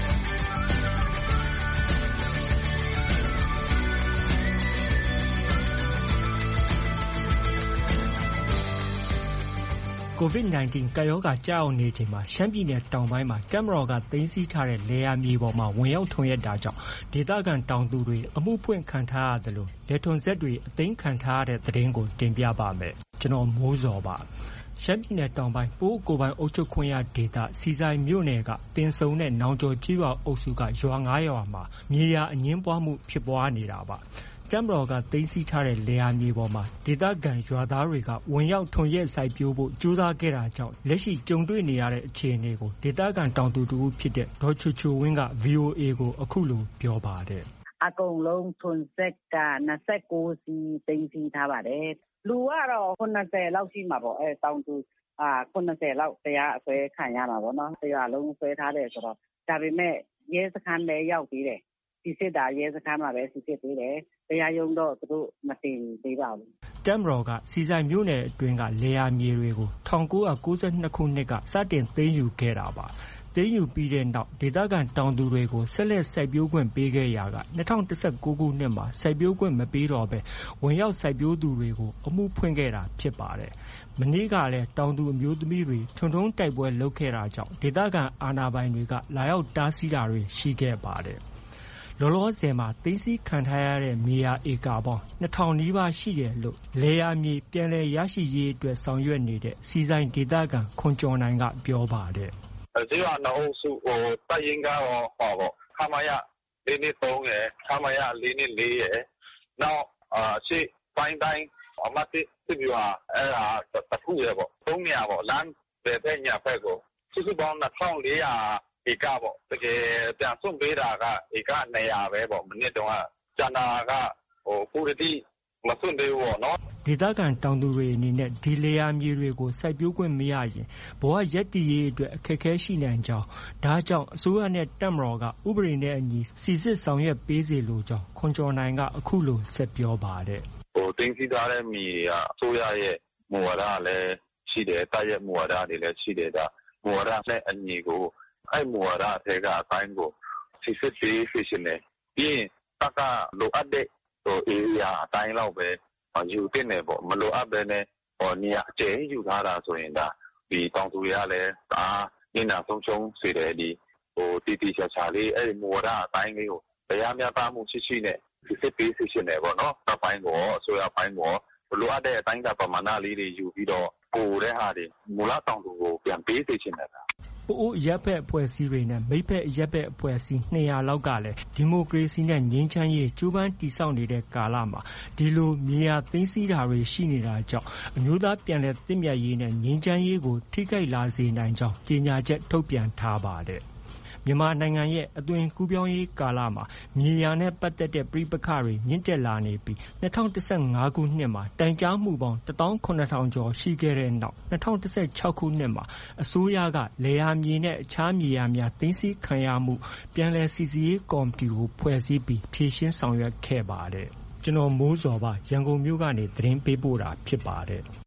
ကိုဗစ်-၁၉ ကပ်ရောဂါကျရောက်နေချိန်မှာရှမ်းပြည်နယ်တောင်ပိုင်းမှာတပ်မတော်ကသိမ်းဆည်းထားတဲ့လယ်ယာမြေပေါ်မှာဝင်ရောက်ထွန်ယက်တာကြောင့်ဒေသခံတောင်သူတွေအမှုဖွင့်ခံထားရသလိုလယ်ထွန်စက်တွေအသိမ်းခံထားရတဲ့သတင်းကိုတင်ပြပါမယ်။ကျွန်တော်မိုးဇော်ပါ။ရှမ်းပြည်နယ်တောင်ပိုင်းပိုးကိုယ်ပိုင်အုပ်ချုပ်ခွင့်ရဒေသစီဆိုင်မြို့နယ်ကတင်ဆုံနဲ့နောင်ကျော်ကျေးရွာအုပ်စုကရွာငါးရွာမှာမြေယာအငြင်းပွားမှုဖြစ်ပွားနေတာပါ။တပ်မတော်ကသိမ်းဆည်းထားတဲ့လယ်ယာမြေပေါ်မှာဒေသခံရွာသားတွေကဝင်ရောက်ထွန်ယက်စိုက်ပျိုးဖို့ကြိုးစားခဲ့တာကြောင့်လက်ရှိကြုံတွေ့နေရတဲ့အခြေအနေကိုဒေသခံတောင်သူတူဖြစ်တဲ့ဒေါ်ချိုချိုဝင်းက ဗွီအိုအေ ကိုအခုလိုပြောပါတယ်။အကုန်လုံးထွန်စက်က၂၉စီးသိမ်းဆည်းထားပါတယ်။လူကတော့၇၀လောက်ရှိမှာပေါ့အဲတောင်သူအာ၇၀လောက်တရားအစွဲခံရမှာပေါ့နော်။တရွာလုံးဆွဲထားတယ်ဆိုတော့ဒါပေမဲ့ရဲစခန်းလည်းရောက်သေးတယ်။စီစစ်တာရဲစခန်းမှာပဲစီစစ်သေးတယ်။တရားရုံးတော့သူတို့မတင်သေးပါဘူး။တပ်မတော်ကစီဆိုင်မြို့နယ်အတွင်းကလယ်ယာမြေတွေကို၁၉၉၂ခုနှစ်ကစတင်သိမ်းယူခဲ့တာပါ။သိမ်းယူပြီးတဲ့နောက်ဒေသခံတောင်သူတွေကိုဆက်လက်စိုက်ပျိုးခွင့်ပေးခဲ့ရာက၂၀၁၉ခုနှစ်မှာစိုက်ပျိုးခွင့်မပေးတော့ဘဲဝင်ရောက်စိုက်ပျိုးသူတွေကိုအမှုဖွင့်ခဲ့တာဖြစ်ပါတယ်။မနေ့ကလည်းတောင်သူအမျိုးသမီးတွေထွန်ထုံးတိုက်ပွဲလုပ်ခဲ့တာကြောင့်ဒေသခံအာဏာပိုင်တွေကလာရောက်တားဆီးတာတွေရှိခဲ့ပါတယ်။လောလောဆယ်မှာသိမ်းဆည်းခံထားရတဲ့မြေယာဧကပေါင်း၂ထောင်နီးပါးရှိတယ်လို့လယ်ယာမြေပြန်လည်ရရှိရေးအတွက်ဆောင်ရွက်နေတဲ့စီဆိုင်ဒေသခံခွန်ကျော်နိုင်ကပြောပါတယ်။ကျေးရွာနှစ်အုပ်စုဟိုတပ်ရင်းကတော့ဟောပေါ့ခမရလေးနှစ်သုံးရယ်ခမရလေးနှစ်လေးရယ်နောက်အာရှေ့ပိုင်းတိုင်းအမတ်စစ်ဗျူဟာအဲ့ဒါတခုရယ်ပေါ့သုံးနေရပေါ့လမ်းဘယ်ဘက်ညာဘက်ကိုစုစုပေါင်း၂ထောင်လေးရာဧကပေါ့တကယ်ပြန်စွန့်ပေးတာကဧက၂ရာပဲပေါ့မနစ်တုန်းကကျန်တာကဟိုခုတည်းမစွန့်သေးဘူးပေါ့နော်ဒေသခံတောင်သူတွေအနေနဲ့ဒီလယ်ယာမြေတွေကိုစိုက်ပျိုးခွင့်မရရင်ဘဝရပ်တည်ရေးအတွက်အခက်အခဲရှိနိုင်ကြောင်းဒါကြောင့်အစိုးရနဲ့တပ်မတော်ကဥပဒေနဲ့အညီစီစစ်ဆောင်ရွက်ပေးစေလိုကြောင်းခွန်ကျော်နိုင်ကအခုလိုဆက်ပြောပါတယ်ဟိုတင်းစီထားတဲ့မြေကအစိုးရရဲ့မူဝါဒလည်းရှိတယ်တပ်ရဲ့မူဝါဒတွေလည်းရှိတယ်ဒါမူဝါဒနဲ့အညီကိုအဲ့မူဝါဒအထက်ကအတိုင်းကိုစီစစ်ပေးဖြစ်ရှင်တယ်ပြီးရင်တပ်ကလိုအပ်တဲ့ဟို area အတိုင်းလောက်ပဲယူတင်နေပေါ့မလိုအပ်ပဲနဲ့ဟောနေရာအကျယ်ယူထားတာဆိုရင်ဒါဒီတောင်သူတွေကလည်းဒါညနာဆုံးရှုံးစေတယ်ဒီဟိုတီတီချာချာလေးအဲ့ဒီမူဝါဒအတိုင်းလေးကိုတရားမျှတမှုရှိရှိနဲ့စစ်စစ်ပေးဖြစ်ရှင်တယ်ပေါ့နော်တပ်ပိုင်းကိုအစိုးရပိုင်းကိုလိုအပ်တဲ့အတိုင်းတာပမာဏလေးတွေယူပြီးတော့ဟပိုတဲ့ဟာတွေမူလတောင်သူကိုပြန်ပေးစေချင်တယ်ပအိုးအရက်ဖက်အဖွဲ့အစည်းတွေနဲ့မိတ်ဖက်အရက်ဖက်အဖွဲ့အစည်းနှစ်ရာလောက်ကလည်းဒီမိုကရေစီနဲ့ငြိမ်းချမ်းရေးကြိုးပမ်းတည်ဆောက်နေတဲ့ကာလမှာဒီလိုမြေယာသိမ်းဆည်းတာတွေရှိနေတာကြောင့်အမျိုးသားပြန်လည်သင့်မြတ်ရေးနဲ့ငြိမ်းချမ်းရေးကိုထိခိုက်လာစေနိုင်ကြောင်းကြေညာချက်ထုတ်ပြန်ထားပါတယ်မြန်မာနိုင်ငံရဲ့အသွင်ကူးပြောင်းရေးကာလမှာမြေယာနဲ့ပတ်သက်တဲ့ပြိပခတွေမြင့်တက်လာနေပြီး၂၀၁၅ခုနှစ်မှာတိုင်ကြားမှုပေါင်းတစ်သောင်းခုနှစ်ထောင်ကျော်ရှိခဲ့တဲ့နောက်၂၀၁၆ခုနှစ်မှာအစိုးရကလယ်ယာမြေနဲ့အခြားမြေယာများသိမ်းဆည်းခံရမှုပြန်လည်စိစစ်ရေးကော်မတီကိုဖွဲ့စည်းပြီးဖြေရှင်းဆောင်ရွက်ခဲ့ပါတယ်။ကျွန်တော်မိုးစောပါရန်ကုန်မြို့ကနေသတင်းပေးပို့တာဖြစ်ပါတယ်။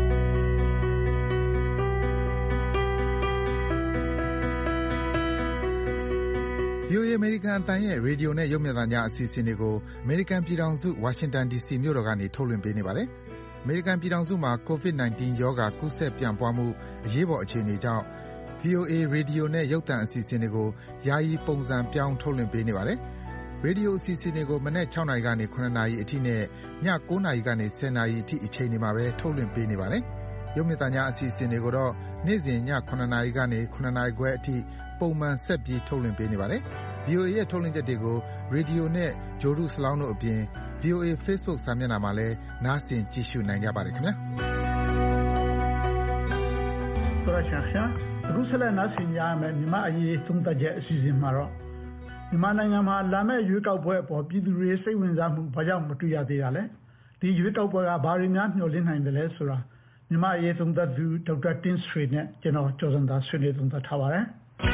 ဗွီအိုအေ အမေရိကန်အသံရဲ့ရေဒီယိုနဲ့ရုပ်မြင်သံကြားအစီအစဉ်တွေကိုအမေရိကန်ပြည်ထောင်စုဝါရှင်တန်ဒီစီမြို့တော်ကနေထုတ်လွှင့်ပေးနေပါတယ်။အမေရိကန်ပြည်ထောင်စုမှာ ကိုဗစ် ၁၉ ရောဂါကူးစက်ပြန့်ပွားမှုအရေးပေါ်အခြေအနေကြောင့် ဗွီအိုအေရေဒီယိုနဲ့ရုပ်သံအစီအစဉ်တွေကိုယာယီပုံစံပြောင်းထုတ်လွှင့်ပေးနေပါတယ်။ရေဒီယိုအစီအစဉ်တွေကိုမနက်၆နာရီကနေ၇နာရီအထိနဲ့ည၉နာရီကနေ၁၀နာရီအထိအချိန်တွေမှာပဲထုတ်လွှင့်ပေးနေပါတယ်။ရုပ်မြင်သံကြားအစီအစဉ်တွေကိုတော့နေ့စဉ်ည၇နာရီကနေ၇နာရီခွဲအထိပုံမှန်ဆက်ပြီးထုတ်လွှင့်ပေးနေပါတယ်။ ဗွီအိုအေရဲ့ထုတ်လွှင့်ချက်တွေကိုရေဒီယိုနဲ့ဂြိုဟ်တုစလောင်းတို့အပြင် ဗွီအိုအေ Facebook စာမျက်နှာမှာလည်းနားဆင်ကြည့်ရှုနိုင်ကြပါတယ်ခင်ဗျာဆိုရချာရှာအခုဆက်လက်နားဆင်ကြရမယ်မြန်မာအရေးသုံးသပ်ချက်အစီအစဉ်မှာတော့မြန်မာနိုင်ငံမှာလာမယ့်ရွေးကောက်ပွဲအပေါ်ပြည်သူတွေစိတ်ဝင်စားမှုဘာကြောင့်မတွေ့ရသေးတာလဲဒီရွေးကောက်ပွဲကဘာတွေများမျှော်လင့်နိုင်တယ်လဲဆိုတာမြန်မာအရေးသုံးသပ်သူဒေါက်တာတင်းဆွေနဲ့ကျွန်တော်ကျော်စံသာဆွေးနွေးသုံးသပ်ထားပါတယ်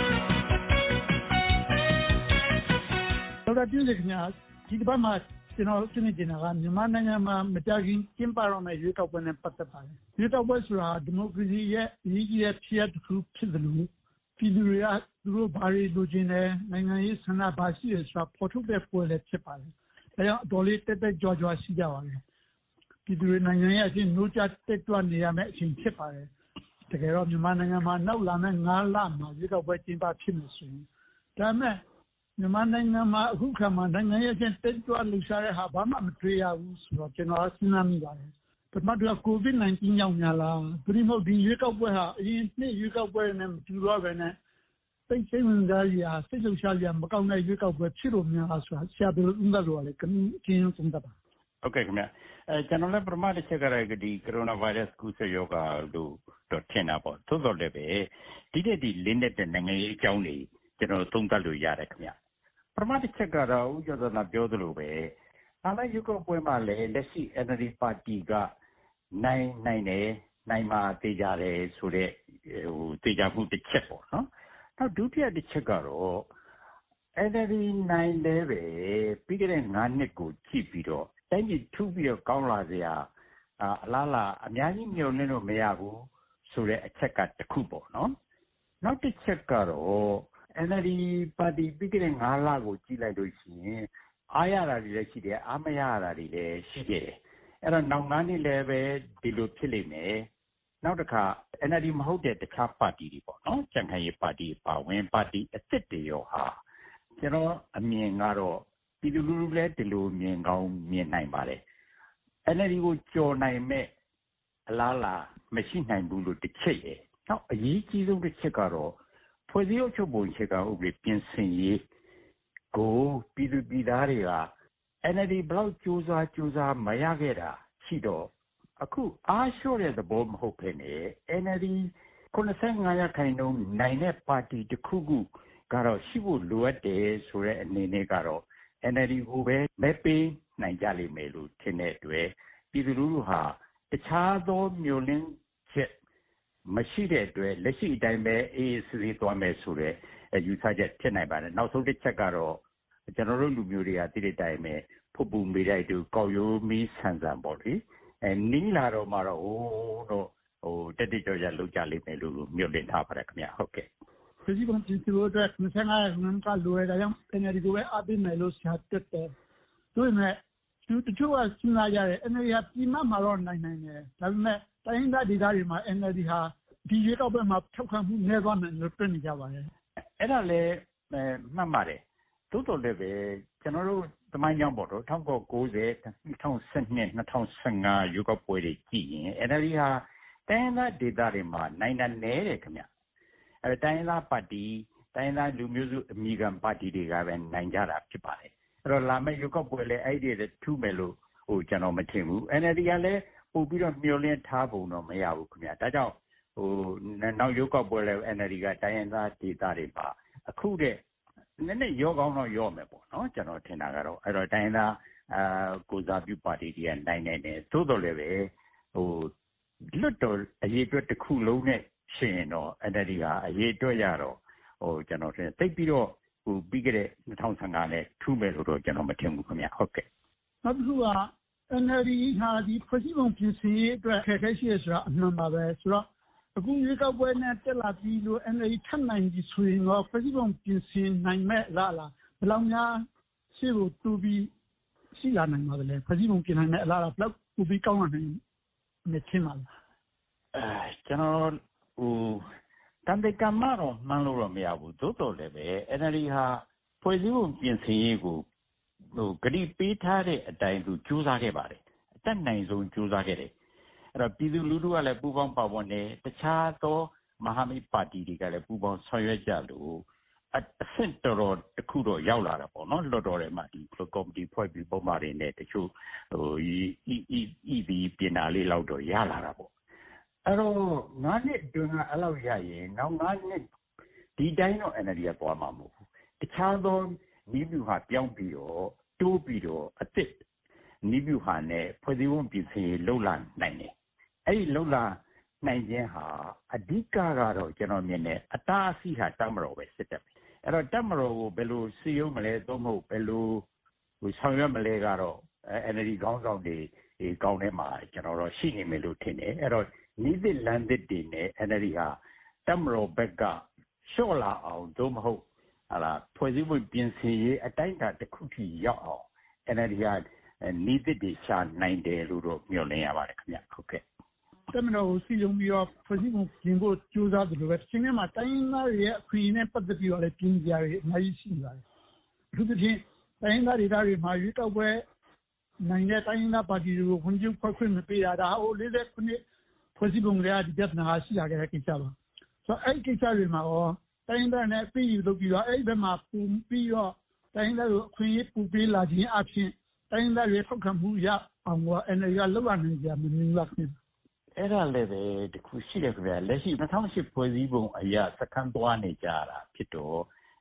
ဒေါက်တာတင်းဆွေခင်ဗျာဒီတစ်ပတ်မှာကျွန်တော်ဆွေးနွေးနေတာကမြန်မာနိုင်ငံမှာမကြာခင်ကျင်းပတော့မယ့်ရွေးကောက်ပွဲနဲ့ပတ်သက်ပါတယ်ရွေးကောက်ပွဲဆိုတာဒီမိုကရေစီရဲ့အရေးကြီးတဲ့ဖြစ်ရပ်တစ်ခုဖြစ်တယ်လို့ပြည်သူတွေကသူတို့ဘာတွေလိုချင်တယ်နိုင်ငံရေးဆန္ဒဘာရှိတယ်ဆိုတာပေါ်ထုတ်တဲ့ပွဲလည်းဖြစ်ပါတယ်ဒါကြောင့်အတော်လေးတက်တက်ကြွကြွရှိကြပါတယ်ပြည်သူတွေနိုင်ငံရဲ့အချင်းနှိုးချတက်ကြွနေရမယ့်အချိန်ဖြစ်ပါတယ်တကယ်တော့မြန်မာနိုင်ငံမှာနောက်လာမယ့်၅လမှာရွေးကောက်ပွဲကျင်းပဖြစ်မယ်ဆိုရင်ဒါမဲ့မြန်မာနိုင်ငံမှာအခုခါမှာနိုင်ငံရဲ့အချင်းတက်ကြွလှူရှားတဲ့ဟာဘာမှမတွေ့ရဘူးဆိုတော့ကျွန်တော်စဉ်းစားမိပါတယ်ပထမတော့ကိုဗစ် ၁၉ ကြောင့်များလားဒီလိုမျိုးဒီရွေးကောက်ပွဲဟာအရင်နှစ်ရွေးကောက်ပွဲနဲ့မတူတော့ဘဲနဲ့စိတ်စိတ်ဝင်စားရစိတ်လှုပ်ရှားရမကောင်းတဲ့ရွေးကောက်ပွဲဖြစ်လို့များလားဆိုတာဆရာဘယ်လိုဥပဒေလို့လဲကင်းကျင်းသုံးသပ်ပါဟုတ်ကဲ့ခင်ဗျအဲကျွန်တော်လည်းပထမတစ်ချက်ကတော့ဒီကိုရိုနာဗိုင်းရပ်စ်ကူးစက်ရောဂါလို့တော့ထင်တာပေါ့သို့တော်လည်းပဲဒီတဲ့ဒီလင်းတဲ့နိုင်ငံရေးအကြောင်းတွေကျွန်တော်သုံးသပ်လို့ရတယ်ခင်ဗျပထမတစ်ချက်ကတော့ဦးကျော်သောနာပြောသလိုပဲအားလုံးရွေးကောက်ပွဲမှာလည်းလက်ရှိ N L D ပါတီကနိုင်နိုင်တယ်နိုင်မှာတေးကြတယ်ဆိုတဲ့ဟိုတေးကြမှုတစ်ချက်ပေါ့နော်နောက်ဒုတိယတစ်ချက်ကတော့ N L D နိုင်တယ်ပဲပြီးခဲ့တဲ့၅နှစ်ကိုကြည့်ပြီးတော့တိုင်းပြည်ထူးပြီးတော့ကောင်းလာစရာအလားလားအများကြီးမျှော်လင့်လို့မရဘူးဆိုတဲ့အချက်ကတစ်ခုပေါ့နော်နောက်တစ်ချက်ကတော့ N L D ပါတီပြီးခဲ့တဲ့၅လကိုကြည့်လိုက်လို့ရှိရင်အားရတာတွေလည်းရှိတယ်အားမရတာတွေလည်းရှိတယ်အဲ့တော့နောက်၅နှစ်လည်းပဲဒီလိုဖြစ်လိမ့်မယ်နောက်တစ်ခါ N L D မဟုတ်တဲ့တခြားပါတီတွေပေါ့နော်ကြံ့ခိုင်ရေးပါတီပါဝင်ပါတီအသစ်တွေရောဟာကျွန်တော်အမြင်ကတော့ပြည်သူလူထုလည်းဒီလိုမြင်ကောင်းမြင်နိုင်ပါတယ် N L D ကိုကြော်နိုင်မဲ့အလားလားမရှိနိုင်ဘူးလို့တစ်ချက်ရယ်နောက်အရေးကြီးဆုံးတစ်ချက်ကတော့ဖွဲ့စည်းအုပ်ချုပ်ပုံအခြေခံဥပဒေပြင်ဆင်ရေးကိုပြည်သူပြည်သားတွေက N L D ဘလောက်ကြိုးစားကြိုးစားမရခဲ့တာရှိတော့အခုအားလျှော့တဲ့သဘောမဟုတ်ဘဲနဲ့ N L D ခုနှစ်ဆယ့်ငါးရာခိုင်နှုန်းနိုင်တဲ့ပါတီတစ်ခုခုကတော့ရှိဖို့လိုအပ်တယ်ဆိုတဲ့အနေနဲ့ကတော့ N L D ကိုပဲမဲပေးနိုင်ကြလိမ့်မယ်လို့ထင်တဲ့အတွက်ပြည်သူလူထုဟာတခြားသောမျိုးလင်းချက်မရှိတဲ့အတွက်လက်ရှိအတိုင်းပဲအေးအေးဆေးဆေးသွားမယ်ဆိုတဲ့ယူဆချက်ဖြစ်နိုင်ပါတယ်နောက်ဆုံးတစ်ချက်ကတော့ကျွန်တော်တို့လူမျိုးတွေကတိတိတိုင်းပဲဖုတ်ပူမိတိုက်တူကောက်ရိုးမီးဆန်ဆန်ပေါ့လေအဲနီးလာတော့မှတော့ဟိုးတော့ဟိုတက်တက်ကြော်ကြလောက်ကြလိမ့်မယ်လို့မျှော်လင့်ထားပါတယ်ခင်ဗျာဟုတ်ကဲ့ပြည်သူ့ပြည်သူတို့အတွက်နှစ်ဆန်းကနန်းကလိုရတဲ့ကြောင့် N L D ကိုပဲအပိမယ်လို့ရှာတက်တယ်တို့နဲ့သူတချို့ကစဉ်းစားကြတယ် N L D ဟာပြည်မမှာတော့နိုင်နိုင်တယ်ဒါပေမဲ့တိုင်းဒေသဒေသတွေမှာ N L D ဟာဒီရွေးကောက်ပွဲမှာထောက်ခံမှုနည်းသွားနိုင်လို့တွေ့နေကြပါတယ်အဲ့ဒါလည်းမှတ်ပါတယ်သို့တော်လည်းပဲကျွန်တော်တို့သမိုင်းကြောင်းပေါ့တော့၁၉၉၀ ၂၀၁၂ ၂၀၁၅ရွေးကောက်ပွဲတွေကြည့်ရင် N L D ဟာတိုင်းသားဒေသတွေမှာနိုင်တာနည်းတယ်ခင်ဗျအဲတိုင်းသားပါတီတိုင်းသားလူမျိုးစုအမိခံပါတီတွေကပဲနိုင်ကြတာဖြစ်ပါတယ်အဲ့တော့လာမယ့်ရွေးကောက်ပွဲလဲအဲ့ဒီထူးမယ်လို့ဟိုကျွန်တော်မထင်ဘူး N L D ကလည်းပို့ပြီးတော့မျှော်လင့်ထားပုံတော့မရဘူးခင်ဗျဒါကြောင့်ဟိုနောက်ရွေးကောက်ပွဲလဲ N L D ကတိုင်းသားဒေသတွေပါအခုတဲ့နည်းနည်းရောကောင်းတော့ရောမယ်ပေါ့နော်ကျွန်တော်ထင်တာကတော့အဲ့တော့တိုင်းသားအာကိုစားပြုပါတီတွေကနိုင်နေတယ်သို့တော်လည်းပဲဟိုလွတ်တော်အရေးအတွက်တစ်ခုလုံးနဲ့ရှင်တော့ N L D ကအရေးအတွက်ရတော့ဟိုကျွန်တော်ထင်သိပြီးတော့ဟိုပြီးကြတဲ့၂၀၁၅နဲ့ထူးမယ်လို့တော့ကျွန်တော်မထင်ဘူးခင်ဗျဟုတ်ကဲ့နောက်တစ်ခုက N L D ဟာဒီဖွဲ့စည်းပုံပြင်ဆင်ရေးအတွက်ခက်ခဲရှိရဆိုတာအမှန်ပါပဲဆိုတော့အခုရွေးကောက်ပွဲနဲ့တက်လာပြီးလို့ N L D ထပ်နိုင်ပြီဆိုရင်တော့ဖွဲ့စည်းပုံပြင်ဆင်နိုင်မဲ့လားလားဘယ်လောက်များရှေ့ကိုတူပြီးရှိလာနိုင်ပါလဲဖွဲ့စည်းပုံပြင်နိုင်မဲ့အလားလားဘယ်လောက်တူပြီးကောင်းလာနိုင်မထင်ပါလားအဲကျွန်တော်ဟိုတန်တေကမတော့မှန်းလို့တော့မရဘူးသို့တော်လည်းပဲ N L D ဟာဖွဲ့စည်းပုံပြင်ဆင်ရေးကိုဟိုဂတိပေးထားတဲ့အတိုင်းသူကြိုးစားခဲ့ပါတယ်အတက်နိုင်ဆုံးကြိုးစားခဲ့တယ်အဲ့တော့ပြည်သူလူထုကလည်းပူးပေါင်းပါဝင်တယ်တခြားသောမဟာမိတ်ပါတီတွေကလည်းပူးပေါင်းဆောင်ရွက်ကြလို့အဆင့်တော်တော်တစ်ခုတော့ရောက်လာတာပေါ့နော်လွတ်တော်ထဲမှာဒီကော်မတီဖွဲ့ပြီးပုံမှန်တွေနဲ့တချို့ဟိုဤဤဤဒီပြင်တာလေးလောက်တော့ရလာတာပေါ့အဲ့တော့ငါးနှစ်အတွင်းကအဲ့လောက်ရရင်နောက်ငါးနှစ်ဒီတိုင်းတော့ N L D ကသွားမှာမဟုတ်ဘူးတခြားသောနီးဗျူဟာပြောင်းပြီးတော့တိုးပြီးတော့အစ်စ်နီးဗျူဟာနဲ့ဖွဲ့စည်းပုံပြင်ဆင်လှုပ်လာနိုင်တယ်အဲ့ဒီလှုပ်လာနိုင်ခြင်းဟာအဓိကကတော့ကျွန်တော်မြင်တဲ့အတားအဆီးဟာတမတော်ပဲစစ်တပ်အဲ့တော့တမတော်ကိုဘယ်လိုစီယုံမလဲသို့မဟုတ်ဘယ်လိုဟိုဆောင်ရွက်မလဲကတော့ N L D ခေါင်းဆောင်တွေဒီကောင်းထဲမှာကျွန်တော်တော့ရှိနေမယ်လို့ထင်တယ်အဲ့တော့နိသစ်လန်သစ်တွေနဲ့ N L D ဟာတမတော်ဘက်ကလျှော့လာအောင်သို့မဟုတ်ဟာလာဖွဲ့စည်းပုံပြင်ဆင်ရေးအတိုင်းအတာတစ်ခုထိရောက်အောင် N L D ကနိသစ်တွေရှာနိုင်တယ်လို့တော့မျှော်လင့်ရပါတယ်ခင်ဗျဟုတ်ကဲ့တမန်တော်စီယုံပြီးတော့ဖွဲ့စည်းပုံပြင်ဖို့ကြိုးစားတယ်လို့ပဲဒီနေ့မှာတိုင်းသားတွေရဲ့အခွင့်အရေးနဲ့ပတ်သက်ပြီးတော့လည်းပြင်ကြရအများကြီးရှိပါတယ်အထူးသဖြင့်တိုင်းသားဒေသတွေမှာရွေးကောက်ပွဲနိုင်တဲ့တိုင်းသားပါတီတွေကိုဝင်ကျဖွဲ့ခွင့်မပေးတာဒါဟို၄၀ခုနှစ်ဖွဲ့စည်းပုံကဒီပြဿနာရှိလာခဲ့တဲ့ကိစ္စပါဆိုတော့အဲ့ဒီကိစ္စတွေမှာရောတိုင်းသားနဲ့ပြည်ယူလုပ်ပြီးတော့အဲ့ဒီဘက်မှာပူပြီးတော့တိုင်းသားကိုအခွင့်အရေးပူပေးလာခြင်းအပြင်တိုင်းသားတွေထောက်ခံမှုရအောင်က N L D ကလောက်ရနိုင်ကြမမြင်လားခင်အဲ့ဒါလည်းပဲတခုရှိတယ်ခင်ဗျာလက်ရှိ၂၀၀၈ဖွဲ့စည်းပုံအရာစခန်းသွားနေကြတာဖြစ်တော့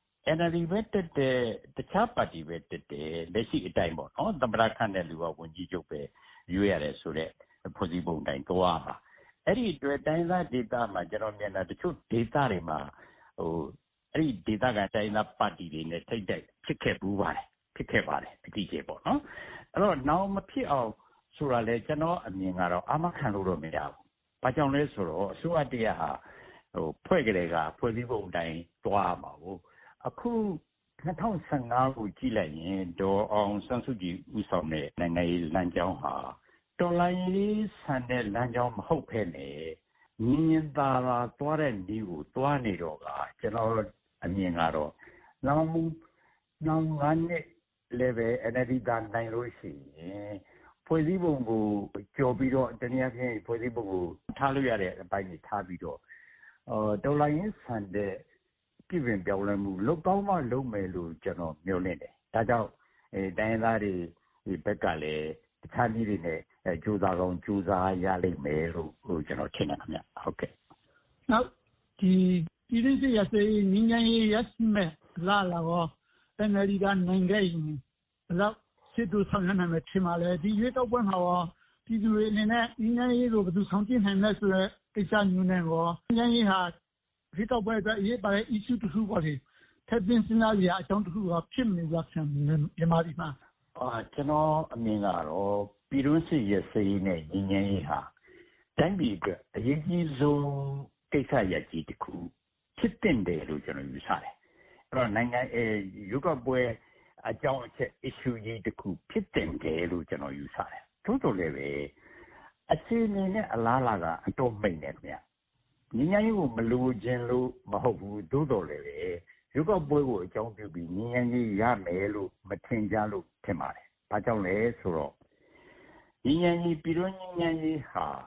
N L D ပဲတက်တဲ့တခြားပါတီပဲတက်တယ်လက်ရှိအတိုင်းပေါ့နော်သမ္မတခန့်တဲ့လူကဝန်ကြီးချုပ်ပဲရွေးရတယ်ဆိုတော့ဖွဲ့စည်းပုံတိုင်းသွားမှာအဲ့ဒီအတွက်တိုင်းသားဒေသမှာကျွန်တော်မြင်တာတချို့ဒေသတွေမှာဟိုအဲ့ဒီဒေသကတိုင်းသားပါတီတွေနဲ့ထိတ်တိုက်ဖြစ်ခဲ့ဘူးပါတယ်ဖြစ်ခဲ့ပါတယ်အကြီးကြီးပေါ့နော်အဲ့တော့နောက်မဖြစ်အောင်ဆိုတာလေကျွန်တော်အမြင်ကတော့အမခံလို့တော့မရဘူး။ဘာကြောင့်လဲဆိုတော့အစိုးရတရားဟာဟိုဖွဲ့ကြတဲ့ကဖွဲ့စည်းပုံတိုင်းသွားမှာကိုအခု၂၀၁၅ကိုကြည့်လိုက်ရင်ဒေါ်အောင်ဆန်းစုကြည်ဦးဆောင်တဲ့နိုင်ငံရေးလမ်းကြောင်းဟာတော်လှန်ရေးဆန်တဲ့လမ်းကြောင်းမဟုတ်ဘဲနဲ့မြင်းသာသာသွားတဲ့နည်းကိုသွားနေတော့ကကျွန်တော်အမြင်ကတော့နောက်နောက်ငါးနှစ်လည်းပဲ N L D ကနိုင်လို့ရှိရင်ဖွဲ့စည်းပုံကိုကြော်ပြီးတော့တနည်းအားဖြင့်ဖွဲ့စည်းပုံကိုထားလို့ရတဲ့အပိုင်းကြီးထားပြီးတော့အော်ဒေါ်လာရင်းဆန်တဲ့ပြည်ပင်ပြောင်းလဲမှုလောက်ကောင်းမှလုပ်မယ်လို့ကျွန်တော်မျှော်လင့်တယ်။ဒါကြောင့်အဲတိုင်းသားတွေဒီဘက်ကလည်းတခြားနည်းတွေနဲ့အဲကြိုးစားကောင်းကြိုးစားရလိမ့်မယ်လို့ဟိုကျွန်တော်ထင်တယ်ခင်ဗျ။ဟုတ်ကဲ့။နောက်ဒီပြည်သူ့စစ်ရစေငင်းငင်းရေးရရှိမဲ့လာလာတော့ N L D ကနိုင်ခဲ့ရင်ဘယ်လောက်စစ်သူဆောင်ရနိုင်မယ်ထင်ပါလေဒီရွေးကောက်ပွဲမှာရောပြည်သူတွေအနေနဲ့ငင်းငင်းရေးကိုဘယ်သူဆောင်ကျဉ်နိုင်လဲဆိုတော့ကိစ္စမျိုးနဲ့ရောငင်းငင်းရေးဟာရွေးကောက်ပွဲအတွက်အရေးပါတဲ့ issue တစ်ခုပေါ့လေထပ်ပြီးစဉ်းစားရအကြောင်းတစ်ခုကဖြစ်နေကြဆံမြန်မာပြည်မှာအာကျွန်တော်အမြင်ကတော့ပြည်တွင်းစစ်ရစေးနဲ့ငင်းငင်းရေးဟာတိုင်းပြည်အတွက်အရေးကြီးဆုံးကိစ္စရပ်ကြီးတစ်ခုဖြစ်တင်တယ်လို့ကျွန်တော်ယူဆတယ်အဲ့တော့နိုင်ငံအဲရွေးကောက်ပွဲအကြောင်းအချက် issue ကြီးတစ်ခုဖြစ်တင်တယ်လို့ကျွန်တော်ယူဆတယ်သို့တော်လည်းပဲအခြေအနေနဲ့အလားလာကအတော့မိတ်နေခင်ဗျညီညာရေးကိုမလိုချင်လို့မဟုတ်ဘူးသို့တော်လည်းပဲရွေးကောက်ပွဲကိုအကြောင်းပြုပြီးညီညာရေးရမယ်လို့မထင်ကြလို့ထင်ပါတယ်ဘာကြောင့်လဲဆိုတော့ညီညာရေးပြည်တွင်းညီညာရေးဟာ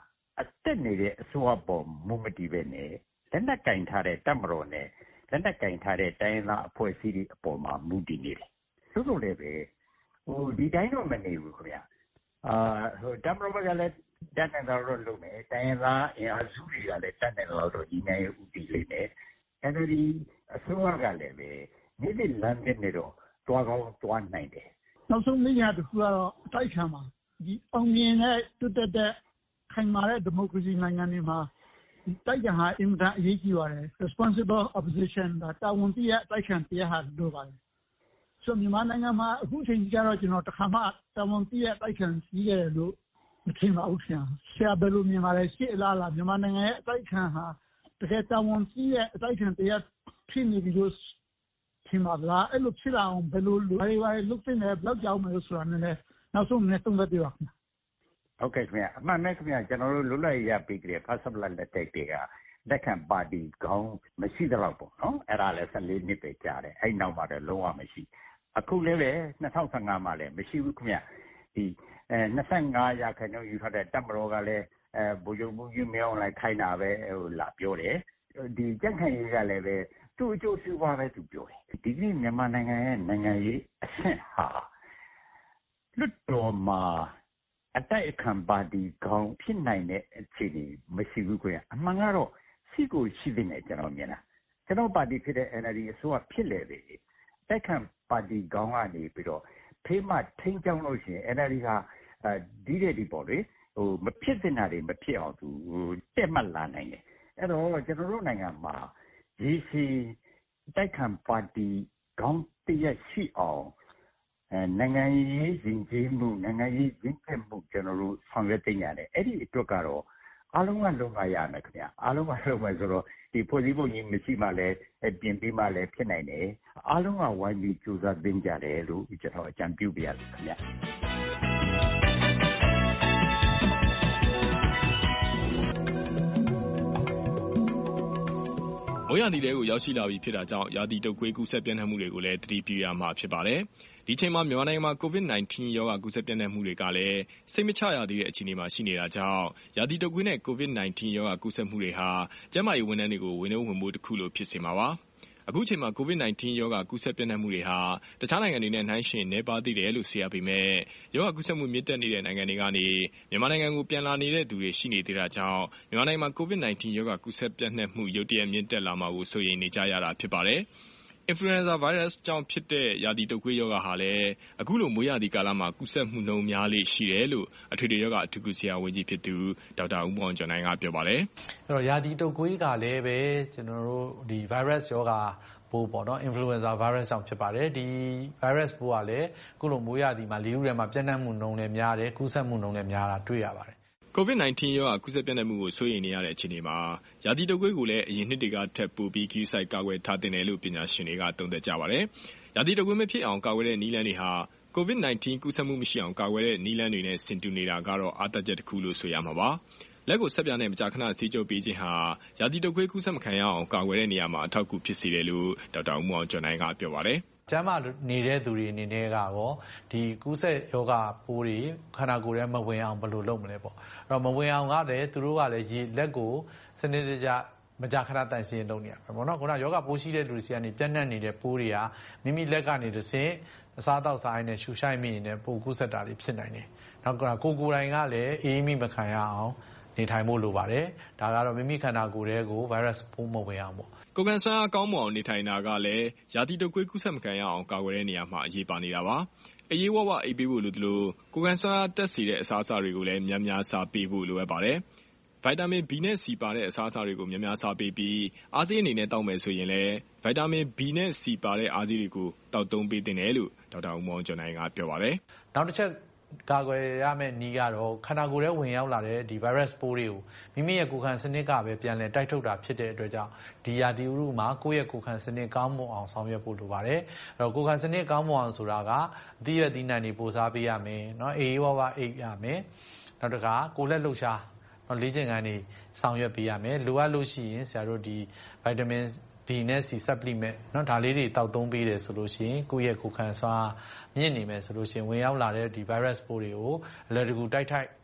အတက်နေတဲ့အစိုးရပေါ်မူမတည်ပဲနဲ့လက်နက်ကင်ထားတဲ့တပ်မတော်နဲ့လက်နက်ကင်ထားတဲ့တိုင်းရင်းသားအဖွဲ့အစည်းတွေအပေါ်မှာမူတည်နေတယ်။သို့သော်လည်းပဲဟိုဒီတိုင်းတော့မနေဘူးခင်ဗျ။အာဟိုတပ်မတော်ကလည်းတတ်နိုင်တော့လုပ်မယ်။တိုင်းရင်းသားအင်အားစုတွေကလည်းတတ်နိုင်တော့ဒီနိုင်ဥတီလိမ့်မယ်။အဲဒီအစိုးရကလည်းပဲနေ့နေ့လမ်းနဲ့တော့တွားကောင်းတွားနိုင်တယ်။နောက်ဆုံးနေ့ရက်တစ်ခုကတော့အတိုက်ခံမှာဒီအောင်မြင်တဲ့တွတ်တဲ့ခိုင်မာတဲ့ဒီမိုကရေစီနိုင်ငံတွေမှာတိုက်ခံဟာအင်မတန်အရေးကြီးပါတယ် responsible opposition ဒါတာဝန်သိရတိုက်ခံတရားဟာလိုပါတယ်ဆိုမြန်မာနိုင်ငံမှာအခုချိန်ကြီးကတော့ကျွန်တော်တခါမှတာဝန်သိရတိုက်ခံကြီးခဲ့တယ်လို့မထင်ပါဘူးခင်ဗျာဆရာဘယ်လိုမြင်ပါလဲရှေ့အလားလားမြန်မာနိုင်ငံရဲ့အတိုက်ခံဟာတကယ်တာဝန်သိရအတိုက်ခံတရားဖြစ်နေပြီလို့ထင်ပါလားအဲ့လိုဖြစ်လာအောင်ဘယ်လိုလုပ်ရလဲလုပ်တဲ့ဘယ်လောက်ကြောက်မလို့ဆိုတာနည်းနည်းနောက်ဆုံးနည်းသုံးသပ်ပြပါခင်ဗျာဟုတ်ကဲ့ခင်ဗျာအမှန်နဲ့ခင်ဗျာကျွန်တော်တို့လွတ်လပ်ရပြီးကြတဲ့ဖတ်စပလတ်လက်တက်တွေကလက်ခံပါတီကောင်းမရှိတော့ပေါ့နော်အဲ့ဒါလည်းဆယ်လေးနှစ်ပဲကြာတယ်အဲ့နောက်မှာတော့လုံးဝမရှိအခုလည်းပဲ၂၀၁၅မှာလည်းမရှိဘူးခင်ဗျာဒီအဲ၂၅ရာခိုင်နှုန်းယူထားတဲ့တပ်မတော်ကလည်းအဲဗိုလ်ချုပ်မှုယူမြောင်းလိုက်ခိုင်းတာပဲဟိုလာပြောတယ်ဒီကြက်ခိုင်ရေးကလည်းပဲသူ့အကျိုးစီးပွားပဲသူပြောတယ်ဒီနေ့မြန်မာနိုင်ငံရဲ့နိုင်ငံရေးအဆင့်ဟာလွတ်တော်မှာအတိုက်အခံပါတီကောင်းဖြစ်နိုင်တဲ့အခြေအနေမရှိဘူးကွာအမှန်ကတော့ရှိကိုရှိနေတယ်ကျွန်တော်မြင်တာကျွန်တော်ပါတီဖြစ်တဲ့ N L D အစိုးရဖြစ်လေတယ်တိုက်ခံပါတီကောင်းကနေပြီးတော့ဖေးမထိန်းချောင်းလို့ရှိရင် N L D ဟာဒီတဲ့ဒီပေါ့လေဟိုမဖြစ်တဲ့နာတွေမဖြစ်အောင်သူတက်မှတ်လာနိုင်တယ်အဲ့တော့ကျွန်တော်တို့နိုင်ငံမှာရေစီတိုက်ခံပါတီကောင်းတရရှိအောင်အဲနိုင်ငံရေးရင်းကြီးမှုနိုင်ငံရေးရင်းချက်မှုကျွန်တော်တို့ဆောင်ရွက်တင်ရတယ်အဲ့ဒီအတွက်ကတော့အားလုံးကလုံးဝရမယ်ခင်ဗျာအားလုံးကလုံးဝဆိုတော့ဒီဖွဲ့စည်းပုံကြီးမရှိမှလည်းပြင်ပြီးမှလည်းဖြစ်နိုင်တယ်အားလုံးကဝိုင်းပြီးကြိုးစားသင်ကြတယ်လို့ကျွန်တော်အကြံပြုပြရစီခင်ဗျာမိုးရာသီတဲကိုရောက်ရှိလာပြီဖြစ်တာကြောင့်ရာသီတုပ်ကွေးကူးစက်ပြန့်နှံ့မှုတွေကိုလည်းသတိပြုရမှာဖြစ်ပါတယ်။ဒီချိန်မှာမြန်မာနိုင်ငံမှာ ကိုဗစ်၁၉ ရောဂါကူးစက်ပြန့်နှံ့မှုတွေကလည်းစိတ်မချရသေးတဲ့အခြေအနေမှာရှိနေတာကြောင့်ရာသီတုပ်ကွေးနဲ့ ကိုဗစ်၁၉ ရောဂါကူးစက်မှုတွေဟာကျန်းမာရေးဝန်ထမ်းတွေကိုဝင်နှုန်းဝင်မှုတစ်ခုလိုဖြစ်စေမှာပါ။အခုချိန်မှာ ကိုဗစ်၁၉ ရောဂါကူးစက်ပြန့်နှံ့မှုတွေဟာတခြားနိုင်ငံတွေနဲ့နှိုင်းယှဉ်နည်းပါးသေးတယ်လို့ဆိုရပေမဲ့ရောဂါကူးစက်မှုမြင့်တက်နေတဲ့နိုင်ငံတွေကနေမြန်မာနိုင်ငံကိုပြန်လာနေတဲ့သူတွေရှိနေသေးတာကြောင့်မြန်မာနိုင်ငံမှာ ကိုဗစ်၁၉ ရောဂါကူးစက်ပြန့်နှံ့မှုရုတ်တရက်မြင့်တက်လာမှာကိုစိုးရိမ်နေကြရတာဖြစ်ပါတယ်။ Influenza virus ကြောင့်ဖြစ်တဲ့ရာသီတုပ်ကွေးရောဂါဟာလည်းအခုလိုမိုးရာသီကာလမှာကူးစက်မှုနှုန်းများလေရှိတယ်လို့အထွေထွေရောဂါအထူးကုဆရာဝန်ကြီးဖြစ်သူဒေါက်တာဦးမောင်ကျော်နိုင်ကပြောပါတယ်။အဲ့တော့ရာသီတုပ်ကွေးကလည်းပဲကျွန်တော်တို့ဒီ virus ရောဂါပိုးပေါ့နော် influenza virus ကြောင့်ဖြစ်ပါတယ်ဒီ virus ပိုးကလည်းအခုလိုမိုးရာသီမှာလေဥထဲမှာပြန့်နှံ့မှုနှုန်းလည်းများတယ်ကူးစက်မှုနှုန်းလည်းများတာတွေ့ရပါတယ်ကိုဗစ်၁၉ ရောဂါကူးစက်ပြန့်နှံ့မှုကိုစိုးရိမ်နေရတဲ့အခြေအနေမှာရာသီတုပ်ကွေးကိုလည်းအရင်နှစ်တွေကထပ်ပိုပြီးဂရုစိုက်ကာကွယ်ထားသင့်တယ်လို့ပညာရှင်တွေကသုံးသပ်ကြပါတယ်။ရာသီတုပ်ကွေးမဖြစ်အောင်ကာကွယ်တဲ့နည်းလမ်းတွေဟာကိုဗစ်၁၉ ကူးစက်မှုမရှိအောင်ကာကွယ်တဲ့နည်းလမ်းတွေနဲ့ဆင်တူနေတာကတော့အားသက်ချက်တစ်ခုလို့ဆိုရမှာပါ။လက်ကိုဆက်ပြားနဲ့မကြာခဏဆေးကြောပေးခြင်းဟာရာသီတုပ်ကွေးကူးစက်မခံရအောင်ကာကွယ်တဲ့နေရာမှာအထောက်အကူဖြစ်စေတယ်လို့ဒေါက်တာဦးမောင်ကျော်နိုင်ကပြောပါတယ်။ကျန်းမာနေတဲ့သူတွေအနေနဲ့ကတော့ဒီကူးစက်ရောဂါပိုးတွေခန္ဓာကိုယ်ထဲမဝင်အောင်ဘယ်လိုလုပ်မလဲပေါ့အဲ့တော့မဝင်အောင်ကလည်းသူတို့ကလည်းရေလက်ကိုစနစ်တကျမကြာခဏတန့်ရှင်းလုပ်နေရမှာပေါ့နော်ခုနယောဂပိုးရှိတဲ့လူတွေစီကနေပြန့်နှံ့နေတဲ့ပိုးတွေကမိမိလက်ကနေတစ်ဆင့်အစားတောက်စားရင်းနဲ့ရှူရှိုက်မိနေတဲ့ပိုးကူးစက်တာတွေဖြစ်နိုင်တယ်နောက်ကကိုကိုယ်တိုင်ကလည်းအေးမိမခံရအောင်နေထိုင်ဖို့လိုပါတယ်ဒါကတော့မိမိခန္ဓာကိုယ်ထဲကို virus ပိုးမဝင်အောင်ပေါ့ကိုကန်ဆာကောင်းမွန်အောင်နေထိုင်တာကလည်းရာသီတုပ်ကွေးကူးစက်မခံရအောင်ကာကွယ်တဲ့နေရာမှာအရေးပါနေတာပါအရေးဝဝအိပ်ပေးဖို့လိုသလိုကိုကန်ဆာတက်စီတဲ့အစားအစာတွေကိုလည်းများများစားပေးဖို့လိုအပ်ပါတယ်ဗိုက်တာမင် B နဲ့ C ပါတဲ့အစားအစာတွေကိုများများစားပေးပြီးအားဆေးအနေနဲ့တောက်မယ်ဆိုရင်လည်းဗိုက်တာမင် B နဲ့ C ပါတဲ့အားဆေးတွေကိုတောက်သုံးပေးသင့်တယ်လို့ဒေါက်တာဦးမောင်ကျော်နိုင်ကပြောပါတယ်နောက်တစ်ချက်ကာကွယ်ရမယ့်နည်းကတော့ခန္ဓာကိုယ်ထဲဝင်ရောက်လာတဲ့ဒီ virus ပိုးတွေကိုမိမိရဲ့ကိုယ်ခံစနစ်ကပဲပြန်လည်တိုက်ထုတ်တာဖြစ်တဲ့အတွက်ကြောင့်ဒီရာသီဥတုမှာကိုယ့်ရဲ့ကိုယ်ခံစနစ်ကောင်းမွန်အောင်ဆောင်ရွက်ဖို့လိုပါတယ်။အဲ့တော့ကိုယ်ခံစနစ်ကောင်းမွန်အောင်ဆိုတာကအသီးရွက်သီးနှံတွေပို့စားပေးရမယ်။နော်အေးဝါးဝါးအိပ်ရမယ်။နောက်တစ်ခါကိုယ်လက်လှုပ်ရှားနော်လေ့ကျင့်ခန်းတွေဆောင်ရွက်ပေးရမယ်။လိုအပ်လို့ရှိရင်ဆရာတို့ဒီ vitamin B နဲ့ C supplement เนาะဒါလေးတွေတောက်သုံးပေးတယ်ဆိုလို့ရှိရင်ကိုယ့်ရဲ့ကိုယ်ခံစွမ်းမြင့်နေမယ်ဆိုလို့ရှိရင်ဝင်ရောက်လာတဲ့ဒီ virus ပိုးတွေကိုအလွယ်တကူတိုက်ထိုက်တိုက်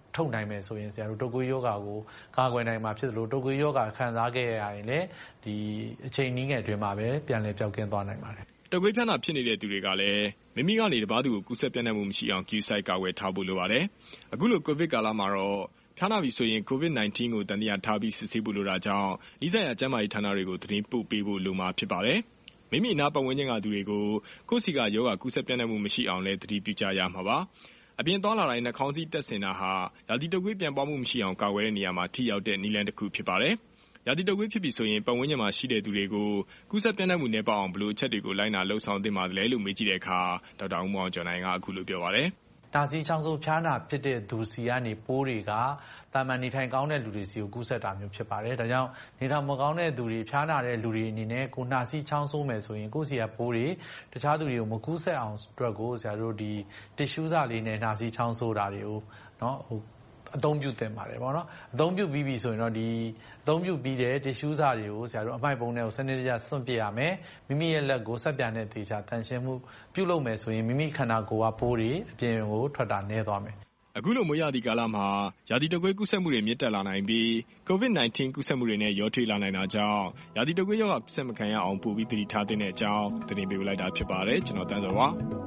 ထုတ်နိုင်မယ်ဆိုရင်ဆရာတို့တုပ်ကွေးရောဂါကိုကာကွယ်နိုင်မှာဖြစ်သလိုတုပ်ကွေးရောဂါခံစားခဲ့ရရင်လည်းဒီအချိန်နည်းငယ်အတွင်းမှာပဲပြန်လည်ပျောက်ကင်းသွားနိုင်ပါတယ်တုပ်ကွေးဖျားနာဖြစ်နေတဲ့သူတွေကလည်းမိမိကနေတပါးသူကိုကူးစက်ပြန့်နှံ့မှုမရှိအောင်ဂရုစိုက်ကာကွယ်ထားဖို့လိုပါတယ်အခုလိုကိုဗစ်ကာလမှာတော့ဖျားနာပြီဆိုရင် ကိုဗစ် ၁၉ ကိုတန်တရားထားပြီးစစ်ဆေးဖို့လိုတာကြောင့်ဤဆိုင်ရာကျန်းမာရေးဌာနတွေကိုသတင်းပို့ပေးဖို့လိုမှာဖြစ်ပါတယ်မိမိအနာပတ်ဝန်းကျင်ကသူတွေကိုကိုယ့်စီကယောဂကူးစက်ပြန့်နှံ့မှုမရှိအောင်လည်းသတိပြုကြရမှာပါအပြင်သွားလာတိုင်းနှာခေါင်းစည်းတပ်ဆင်တာဟာရာသီတုပ်ကွေးပြန်ပွားမှုမရှိအောင်ကာကွယ်တဲ့နေရာမှာထိရောက်တဲ့နည်းလမ်းတစ်ခုဖြစ်ပါတယ်ရာသီတုပ်ကွေးဖြစ်ပြီဆိုရင်ပတ်ဝန်းကျင်မှာရှိတဲ့သူတွေကိုကူးစက်ပြန့်နှံ့မှုနဲ့ပေါ့အောင်ဘလို့အချက်တွေကိုလိုက်နာလှုပ်ဆောင်သင့်ပါတယ်လို့မေးကြည့်တဲ့အခါဒေါက်တာဦးမောင်ကျော်နိုင်ကအခုလိုပြောပါတယ်တာစီချောင်းဆိုးဖျားနာဖြစ်တဲ့သူစီကနေပိုးတွေကတာမန်နေထိုင်ကောင်းတဲ့လူတွေစီကိုကူးစက်တာမျိုးဖြစ်ပါတယ်။ဒါကြောင့်နေထိုင်မကောင်းတဲ့သူတွေဖျားနာတဲ့လူတွေအနေနဲ့ကိုနှာစီးချောင်းဆိုးမယ်ဆိုရင်ကိုစီကပိုးတွေတခြားသူတွေကိုမကူးစက်အောင်အတွက်ကိုဆရာတို့ဒီတစ်ရှူးစာလေးနဲ့နှာစီးချောင်းဆိုးတာတွေကိုနော်ဟိုအသုံးပြုသင့်ပါတယ်ပေါ့နော်အသုံးပြုပြီးပြီဆိုရင်တော့ဒီအသုံးပြုပြီးတဲ့တစ်ရှူးစာတွေကိုဆရာတို့အမိုက်ပုံတွေကိုစနစ်တကျစွန့်ပစ်ရမယ်မိမိရဲ့လက်ကိုဆက်ပြန်တဲ့သေချာတန်ရှင်းမှုပြုလုပ်မယ်ဆိုရင်မိမိခန္ဓာကိုယ်ကပိုးတွေအပြင်ကိုထွက်တာနည်းသွားမယ်အခုလိုမျိုးရာသီကာလမှာရာသီတုပ်ကွေးကူးစက်မှုတွေမြင့်တက်လာနိုင်ပြီး ကိုဗစ် ၁၉ ကူးစက်မှုတွေနဲ့ရောထွေးလာနိုင်တာကြောင့်ရာသီတုပ်ကွေးရောဂါကူးစက်မခံရအောင်ပိုပြီးသတိထားသင့်တဲ့အကြောင်းသတင်းပေးလိုက်တာဖြစ်ပါတယ်ကျွန်တော်တန်းစောပါ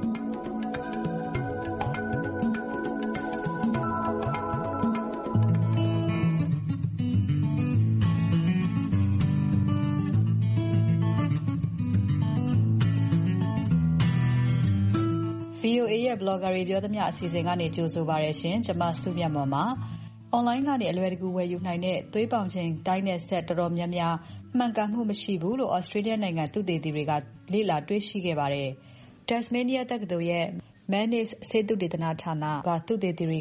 ဗီအိုအေ ရဲ့ blogger တွေပြောသမျှအစီအစဉ်ကနေကြိုဆိုပါရရှင်ကျွန်မစုမြတ်မော်ပါ online ကနေအလွယ်တကူဝယ်ယူနိုင်တဲ့သွေးပေါင်ချိန်တိုင်းတဲ့ဆက်တော်တော်များများမှန်ကန်မှုမရှိဘူးလို့ Australia နိုင်ငံသုတေသီတွေကလေ့လာတွေ့ရှိခဲ့ပါတယ် Tasmania တက္ကသိုလ်ရဲ့ Manis ဆေးသုတေသနဌာနကသုတေသီတွေက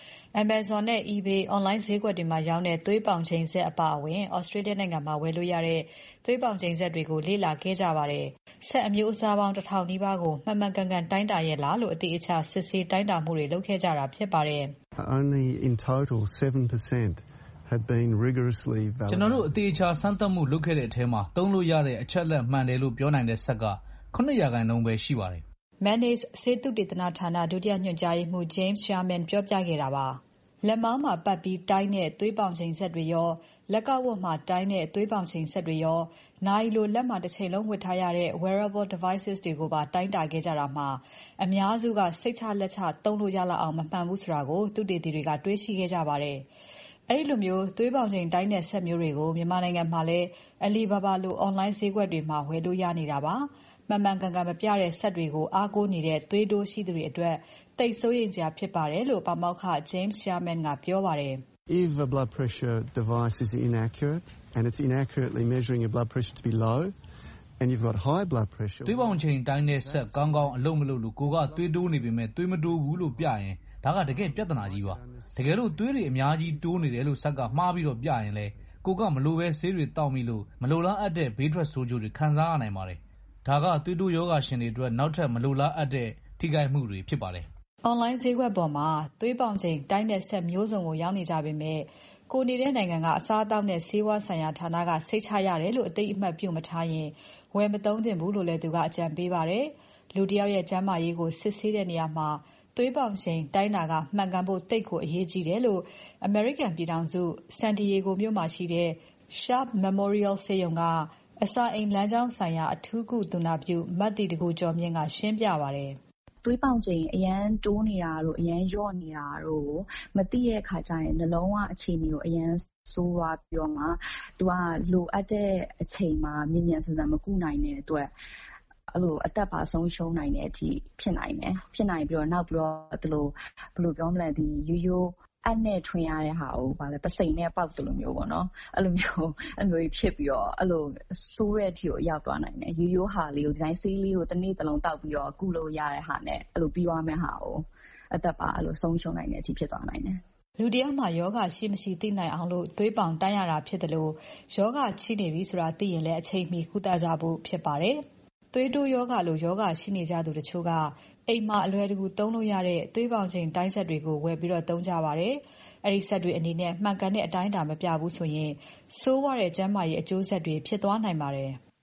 Amazon နဲ့ eBay online ဈေးကွက်တွေမှာရောင်းတဲ့သွေးပေါင်ချိန်ဆက်အပါအဝင် Australia နိုင်ငံမှာဝယ်လို့ရတဲ့သွေးပေါင်ချိန်ဆက်တွေကိုလေ့လာခဲ့ကြပါတယ်ဆက်အမျိုးအစားပေါင်းတစ်ထောင်နီးပါးကိုမှန်မှန်ကန်ကန်တိုင်းတာရဲ့လားလို့အတိအကျစစ်ဆေးတိုင်းတာမှုတွေလုပ်ခဲ့ကြတာဖြစ်ပါတယ် Only in total seven percent have been rigorously validated ကျွန်တော်တို့အတိအကျစမ်းသပ်မှုလုပ်ခဲ့တဲ့အထဲမှာသုံးလို့ရတဲ့အချက်လက်မှန်တယ်လို့ပြောနိုင်တဲ့ဆက်ကခုနှစ်ရာခိုင်နှုန်းပဲရှိပါတယ် Manis ဆေးသုတေသနဌာနဒုတိယညွှန်ကြားရေးမှူး James Sherman ပြောပြခဲ့တာပါလက်မောင်းမှာပတ်ပြီးတိုင်းတဲ့သွေးပေါင်ချိန်ဆက်တွေရောလက်ကဝတ်မှာတိုင်းတဲ့သွေးပေါင်ချိန်ဆက်တွေရောနိုင်လိုလက်မှာတစ်ချိန်လုံးဝတ်ထားရတဲ့ wearable devices တွေကိုပါတိုင်းတာခဲ့ကြတာမှာအများစုကစိတ်ချလက်ချသုံးလို့ရလောက်အောင်မမှန်ဘူးဆိုတာကိုသုတေသီတွေကတွေးရှိခဲ့ကြပါတယ်အဲ့ဒီလိုမျိုးသွေးပေါင်ချိန်တိုင်းတဲ့ဆက်မျိုးတွေကိုမြန်မာနိုင်ငံမှာလည်း Alibaba လို online ဈေးကွက်တွေမှာဝယ်လို့ရနေတာပါမှန်မှန်ကန်ကန်မပြတဲ့ဆက်တွေကိုအားကိုးနေတဲ့သွေးတိုးရှိသူတွေအတွက်သိပ်စိုးရိမ်စရာဖြစ်ပါတယ်လို့ပါမောက္ခ James Sherman ကပြောပါတယ် If a blood pressure device is inaccurate and it's inaccurately measuring your blood pressure to be low and you've got high blood pressure သွေးပေါင်ချိန်တိုင်းတဲ့ဆက်ကောင်းကောင်းအလုပ်မလုပ်လို့ကိုကသွေးတိုးနေပေမဲ့သွေးမတိုးဘူးလို့ပြရင်ဒါကတကယ်ပြဿနာကြီးပါတကယ်လို့သွေးတွေအများကြီးတိုးနေတယ်လို့ဆက်ကမှားပြီးတော့ပြရင်လေကိုကမလိုပဲဆေးတွေတောက်မိလို့မလိုလားအပ်တဲ့ဘေးထွက်ဆိုးကျိုးတွေခံစားရနိုင်ပါတယ်ဒါကသွေးတိုးယောဂရှင်တွေအတွက်နောက်ထပ်မလိုလားအပ်တဲ့ထိခိုက်မှုတွေဖြစ်ပါတယ် online ဈေးကွက်ပေါ်မှာသွေးပေါင်ချိန်တိုင်းတဲ့ဆက်မျိုးစုံကိုရောင်းနေကြပေမဲ့ကိုနေတဲ့နိုင်ငံကအစားအသောက်နဲ့ဆေးဝါးဆိုင်ရာဌာနကစိတ်ချရတယ်လို့အသိအမှတ်ပြုမထားရင်ဝယ်မသုံးသင့်ဘူးလို့လည်းသူကအကြံပေးပါတယ်လူတစ်ယောက်ရဲ့ကျန်းမာရေးကိုစစ်ဆေးတဲ့နေရာမှာသွေးပေါင်ချိန်တိုင်းတာကမှန်ကန်ဖို့တိတ်ကိုအရေးကြီးတယ်လို့ American ပြည်ထောင်စု San Diego မြို့မှာရှိတဲ့ Sharp Memorial ဆေးရုံကအစာအိမ်လမ်းကြောင်းဆိုင်ရာအထူးကုသူနာပြုမတ်တီတကူကျော်မြင့်ကရှင်းပြပါတယ်သွေးပေါင်ချိန်အရန်တိုးနေတာတို့အရန်လျော့နေတာတို့မသိတဲ့အခါကျရင်နှလုံးကအခြေအနေကိုအရန်ဆိုးသွားပြီးတော့မှသူကလိုအပ်တဲ့အချိန်မှာမြင်မြန်ဆန်ဆန်မကုနိုင်တဲ့အတွက်အဲ့လိုအသက်ပါဆုံးရှုံးနိုင်တဲ့အထိဖြစ်နိုင်တယ်ဖြစ်နိုင်ပြီးတော့နောက်ပြီးတော့ဒီလိုဘယ်လိုပြောမလဲဒီရိုးရိုးအနဲ့ထွင်ရတဲ့ဟာကိုဗာလဲပစိန်နဲ့ပေါက်တယ်လို့မျိုးပေါ့နော်အဲ့လိုမျိုးအဲ့လိုဖြစ်ပြီးတော့အဲ့လိုဆိုးတဲ့အထိကိုရောက်သွားနိုင်တယ်ရိုးရိုးဟာလေးကိုဒီတိုင်းဆေးလေးကိုတစ်နေ့တစ်လုံးတောက်ပြီးတော့ကုလို့ရတဲ့ဟာနဲ့အဲ့လိုပြီးသွားမယ့်ဟာကိုအသက်ပါအဲ့လိုဆုံးရှုံးနိုင်တဲ့အထိဖြစ်သွားနိုင်တယ်လူတယောက်မှာယောဂရှိမရှိသိနိုင်အောင်လို့သွေးပေါင်တိုင်းရတာဖြစ်တယ်လို့ယောဂချိနေပြီဆိုတာသိရင်လည်းအချိန်မီကုသကြဖို့ဖြစ်ပါတယ်သွေးတိုးယောဂလိုယောဂရှိနေကြသူတချို့ကအိမ်မှာအလွယ်တကူသုံးလို့ရတဲ့သွေးပေါင်ချိန်တိုင်းဆက်တွေကိုဝယ်ပြီးတော့သုံးကြပါတယ်။အဲဒီဆက်တွေအနေနဲ့မှန်ကန်တဲ့အတိုင်းအတာမပြဘူးဆိုရင်ဆိုးဝါးတဲ့ကျန်းမာရေးအကျိုးဆက်တွေဖြစ်သွားနိုင်ပါတယ်။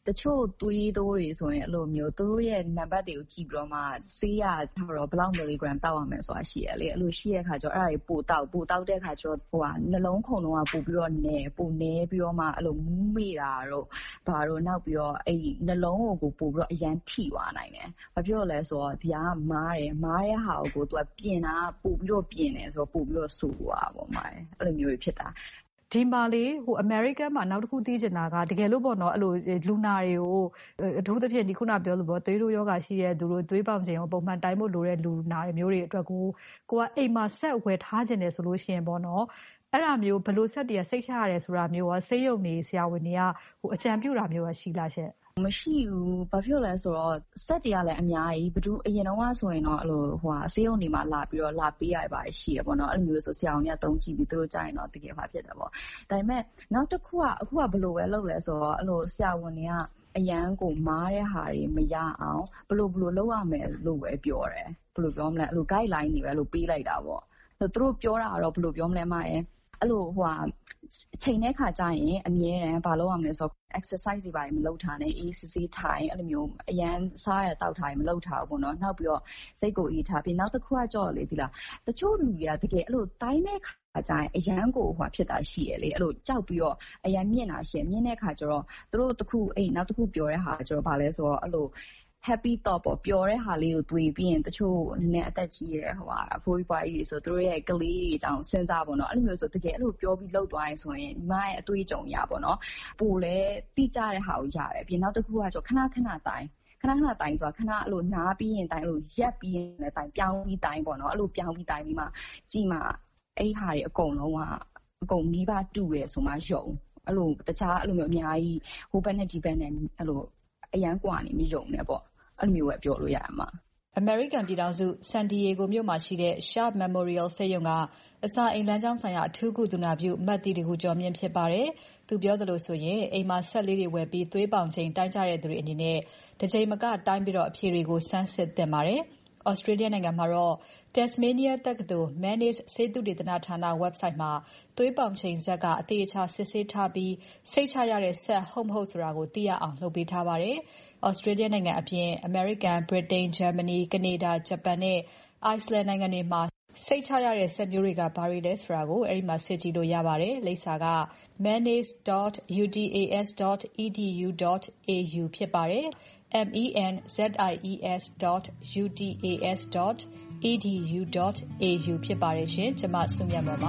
တချို့သွေးတိုးတွေဆိုရင်အဲ့လိုမျိုးသူတို့ရဲ့နံပါတ်တွေကိုကြည့်ပြီးတော့မှဆေးရထားတော့ဘယ်လောက် milligram တောက်ရမယ်ဆိုတာရှိရလေအဲ့လိုရှိရခါကျတော့အဲ့ဒါတွေပိုတောက်ပိုတောက်တဲ့ခါကျတော့ဟိုဟာနှလုံးခုန်တော့ပို့ပြီးတော့နဲပိုနဲပြီးတော့မှအဲ့လိုမူးမေ့တာတော့ဘာတော့နောက်ပြီးတော့အဲ့နှလုံးကိုပို့ပြီးတော့အရန်ထိသွားနိုင်တယ်ဘာဖြစ်လို့လဲဆိုတော့ဒီကမားတယ်မားတဲ့ဟာကိုသူကပြင်တာပို့ပြီးတော့ပြင်တယ်ဆိုတော့ပို့ပြီးတော့ဆူသွားပါမိုင်းအဲ့လိုမျိုးဖြစ်တာဒီမှာလေဟို American မှာနောက်တစ်ခုသိချင်တာကတကယ်လို့ပေါ့နော်အဲ့လိုလူနာတွေကိုအထူးသဖြင့်ဒီခုနပြောလို့ပေါ့သွေးတိုးယောဂရှိတဲ့သူတို့သွေးပေါင်ချိန်ကိုပုံမှန်တိုင်းဖို့လိုတဲ့လူနာတွေမျိုးတွေအတွက်ကိုကိုကအိမ်မှာဆက်ဝယ်ထားခြင်းတယ်ဆိုလို့ရှိရင်ပေါ့နော်အဲ့ဒါမျိုးဘလို့ဆက်တရစိတ်ချရတယ်ဆိုတာမျိုးရောဆေးရုံနေဆရာဝန်တွေကဟိုအကြံပြုတာမျိုးရောရှိလားရှင့်မရှိဘူးဘာဖြစ်လဲဆိုတော့စက်တွေကလည်းအများကြီးဘယ်သူအရင်တော့ဆိုရင်တော့အဲ့လိုဟိုဟာဆေးရုံတွေမှာလာပြီးတော့လာပေးရပါရှိရပေါ့နော်အဲ့လိုမျိုးဆိုဆရာဝန်တွေကတုံးကြည့်ပြီးသူတို့ကြိုင်တော့တကယ်ပါဖြစ်တယ်ပေါ့ဒါပေမဲ့နောက်တစ်ခုကအခုကဘယ်လိုပဲလုပ်လဲဆိုတော့အဲ့လိုဆရာဝန်တွေကအရန်ကိုမားတဲ့ဟာတွေမရအောင်ဘယ်လိုဘယ်လိုလုပ်ရမယ်လို့ပဲပြောတယ်ဘယ်လိုပြောမလဲအဲ့လို guideline တွေပဲလို့ပေးလိုက်တာပေါ့သူတို့ပြောတာကတော့ဘယ်လိုပြောမလဲမရဲ့အဲ့လိုဟိုဟာအချိန်နဲ့ခါကြရင်အမြဲတမ်းဘာလုပ်ရမလဲဆိုတော့ exercise တွေပါမလုပ်ထားနဲ့ အေးစစ်စစ်ထိုင်အဲ့လိုမျိုးအရန်စားရတောက်ထားရင်မလုပ်ထားဘူးပေါ့နော်နောက်ပြီးတော့စိတ်ကိုအေးထားပြီးနောက်တစ်ခုကကြောက်လေဒီလားတချို့လူတွေကတကယ်အဲ့လိုတိုင်းတဲ့ခါကြရင်အရန်ကိုဟိုဖြစ်တာရှိရလေအဲ့လိုကြောက်ပြီးတော့အရန်မြင့်တာရှိမြင့်တဲ့ခါကျတော့သူတို့တစ်ခုအဲ့နောက်တစ်ခုပြောတဲ့ဟာကျတော့ဘာလဲဆိုတော့အဲ့လိုhappy thought ပေါ့ပျော်တဲ့ဟာလေးကိုတွေ့ပြီးရင်တချို့နည်းနည်းအသက်ကြီးရဲဟိုဟာအဖိုးကြီးပွားကြီးတွေဆိုသူတို့ရဲ့ကလေးတွေအကြောင်းစဉ်းစားပေါ့နော်အဲ့လိုမျိုးဆိုတကယ်အဲ့လိုပြောပြီးလှုပ်သွားရင်ဆိုရင်ညီမရဲ့အတွေ့အကြုံရပေါ့နော်ပိုလဲတိကျတဲ့ဟာကိုရတယ်ပြီးနောက်တစ်ခုကကျခဏခဏတိုင်းခဏခဏတိုင်းဆိုတာခဏအဲ့လိုနားပြီးရင်တိုင်းအဲ့လိုရက်ပြီးရင်လည်းတိုင်းပြောင်းပြီးတိုင်းပေါ့နော်အဲ့လိုပြောင်းပြီးတိုင်းပြီးမှကြည်မှအဲ့ဟာတွေအကုန်လုံးကအကုန်မိဘတူတယ်ဆိုမှယုံအဲ့လိုတခြားအဲ့လိုမျိုးအများကြီးဟိုဘက်နဲ့ဒီဘက်နဲ့အဲ့လိုအရန်กว่าနေမယုံနေပေါ့အဲ့လိုမျိုးပဲပြောလို့ရမှာအမေရိကန်ပြည်ထောင်စုဆန်ဒီယေဂိုမြို့မှာရှိတဲ့ Sharp Memorial ဆေးရုံကအစာအိမ်လမ်းကြောင်းဆိုင်ရာအထူးကုသနာပြုမတ်တီတခုကျော်မြင့်ဖြစ်ပါတယ်။သူပြောသလိုဆိုရင်အိမ်မှာဆက်လေးတွေဝယ်ပြီးသွေးပေါင်ချိန်တိုင်းကြတဲ့သူတွေအနေနဲ့တစ်ချိန်မကတိုင်းပြီးတော့အဖြေတွေကိုစမ်းစစ်သင့်ပါတယ်။ Australia နိုင်ငံမှာတော့ Tasmania တက္ကသိုလ် Mannes ဆေးသုတေသနဌာန website မှာသွေးပေါင်ချိန်စက်ကအသေးအချာစစ်ဆေးထားပြီးစိတ်ချရတဲ့စက်ဟုတ်မဟုတ်ဆိုတာကိုသိရအောင်လုပ်ပေးထားပါတယ်။ Australia နိုင်ငံအပြင် American, Britain, Germany, Canada, Japan နဲ့ Iceland နိုင်ငံတွေမှာစိတ်ချရတဲ့စက်မျိုးတွေကဘာတွေလဲဆိုတာကိုအဲဒီမှာစစ်ကြည့်လို့ရပါတယ်။လိပ်စာက mannes dot u d a s dot e d u dot a u ဖြစ်ပါတယ်။ m e n z i e s dot u d a s dot e d u dot a u ဖြစ်ပါတယ်ရှင်။ကျွန်မစုမြတ်မော်ပါ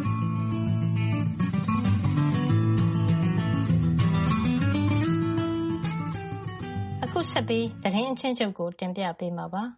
အခုဆက်ပြီးသတင်းအချင်းချုပ်ကိုတင်ပြပေးမှာပါ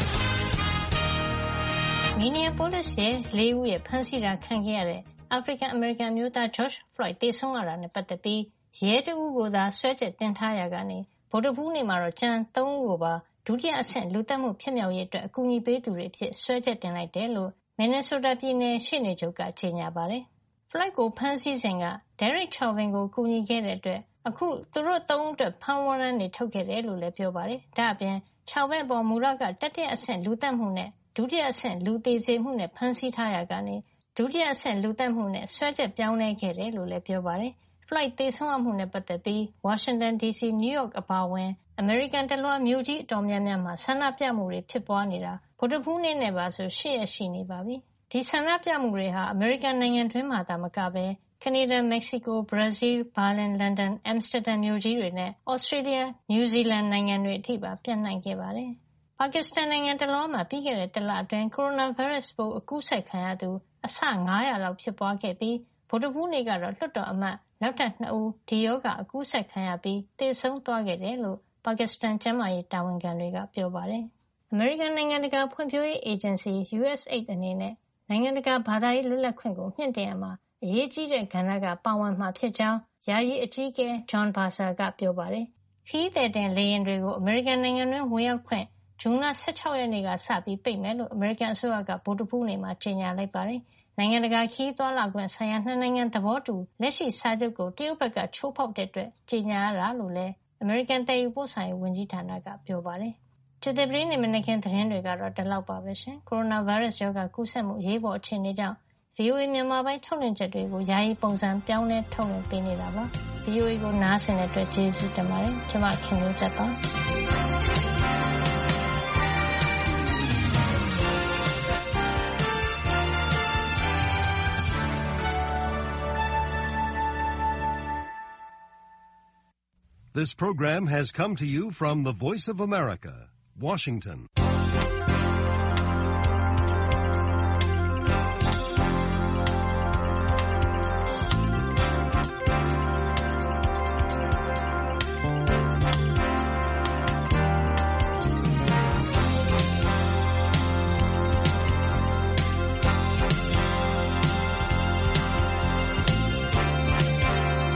။ Minneapolis ရဲ့လေးဦးရဲ့ဖမ်းဆီးတာခံခဲ့ရတဲ့ African American မျိုးသား George Floyd သေဆုံးရတာနဲ့ပတ်သက်ပြီးရဲတဦးကိုသာစွဲချက်တင်ထားရကနေဗုဒ္ဓဟူးနေ့မှာတော့ကျန်သုံးဦးကိုပါဒုတိယအဆင့်လူသတ်မှုဖြစ်မြောက်ရေးအတွက်အကူအညီပေးသူတွေအဖြစ်စွဲချက်တင်လိုက်တယ်လို့ Minnesota ပြည်နယ်ရှေ့နေချုပ်ကကြေညာပါတယ်။ Floyd ကိုဖမ်းဆီးစဉ်က Derek Chauvin ကိုကူညီခဲ့တဲ့အတွက်အခုသူတို့သုံးဦးအတွက်ဖမ်းဝရမ်းတွေထုတ်ခဲ့တယ်လို့လည်းပြောပါတယ်။ဒါ့အပြင် Chauvin အပေါ်မူလကတတိယအဆင့်လူသတ်မှုနဲ့ဒုတိယအဆင့်လူသေစေမှုနဲ့ဖမ်းဆီးထားရကနေဒုတိယအဆင့်လူသတ်မှုနဲ့စွဲချက်ပြောင်းလဲခဲ့တယ်လို့လည်းပြောပါတယ်။ Floyd သေဆုံးရမှုနဲ့ပတ်သက်ပြီး Washington ဒီ စီ New York အပါအဝင်အမေရိကန်တလွှားမြို့ကြီးအတော်များများမှာဆန္ဒပြမှုတွေဖြစ်ပွားနေတာဗုဒ္ဓဟူးနေ့နဲ့ပါဆိုရှစ်ရက်ရှိနေပါပြီ။ဒီဆန္ဒပြမှုတွေဟာအမေရိကန်နိုင်ငံတွင်းမှာသာမကဘဲကနေဒါ၊မက္ကဆီကို၊ဘရာဇီးလ်၊ဘာလင်၊လန်ဒန်၊အမ်စတာဒမ်မြို့ကြီးတွေနဲ့ဩစတြေးလျ၊နယူးဇီလန်နိုင်ငံတွေအထိပါပြန့်နှံ့ခဲ့ပါတယ်။ပါကစ္စတန်နိုင်ငံတလွှားမှာပြီးခဲ့တဲ့တလအတွင်းကိုရိုနာဗိုင်းရပ်စ်ပိုးအကူးစက်ခံရသူအဆငါးရာလောက်ဖြစ်ပွားခဲ့ပြီးဗုဒ္ဓဟူးနေ့ကတော့လွှတ်တော်အမတ်နောက်ထပ်နှစ်ဦးဒီရောဂါအကူးစက်ခံရပြီးသေဆုံးသွားခဲ့တယ်လို့ပါကစ္စတန်ကျန်းမာရေးတာဝန်ခံတွေကပြောပါတယ်။အမေရိကန်နိုင်ငံတကာဖွံ့ဖြိုးရေးအေဂျင်စီ U S A I D အနေနဲ့နိုင်ငံတကာဘာသာရေးလွတ်လပ်ခွင့်ကိုမြှင့်တင်ရမှာအရေးကြီးတဲ့ကဏ္ဍကပါဝင်မှာဖြစ်ကြောင်းယာယီအကြီးအကဲ John Bosser ကပြောပါတယ်။ခရီးသည်တင်လေယာဉ်တွေကိုအမေရိကန်နိုင်ငံတွင်းဝင်ရောက်ခွင့်ဇွန်လ၁၆ရက်နေ့ကစပြီးပိတ်မယ်လို့အမေရိကန်အစိုးရကဗုဒ္ဓဟူးနေ့မှာကြေညာလိုက်ပါတယ်။နိုင်ငံတကာခရီးသွားလာခွင့်ဆိုင်ရာနှစ်နိုင်ငံသဘောတူလက်ရှိစာချုပ်ကိုတရုတ်ဘက်ကချိုးဖောက်တဲ့အတွက်ကြေညာရတာလို့လည်းအမေရိကန်တည်ယူပို့ဆောင်ရေးဝန်ကြီးဌာနကပြောပါတယ်။ကြာသပတေးနေ့မနက်ခင်းသတင်းတွေကတော့ဒီလောက်ပါပဲရှင်။ကိုရိုနာဗိုင်းရပ်စ်ရောဂါကူးစက်မှုအရေးပေါ်အခြေအနေကြောင့် V O A မြန်မာပိုင်းထုတ်လွှင့်ချက်တွေကိုယာယီပုံစံပြောင်းလဲထုတ်လွှင့်ပေးနေတာပါ V O A ကိုနားဆင်တဲ့အတွက်ကျေးဇူးတင်ပါတယ်ကျွန်မခင်မျိုးသက်ပါ This program has come to you from the Voice of America, Washington.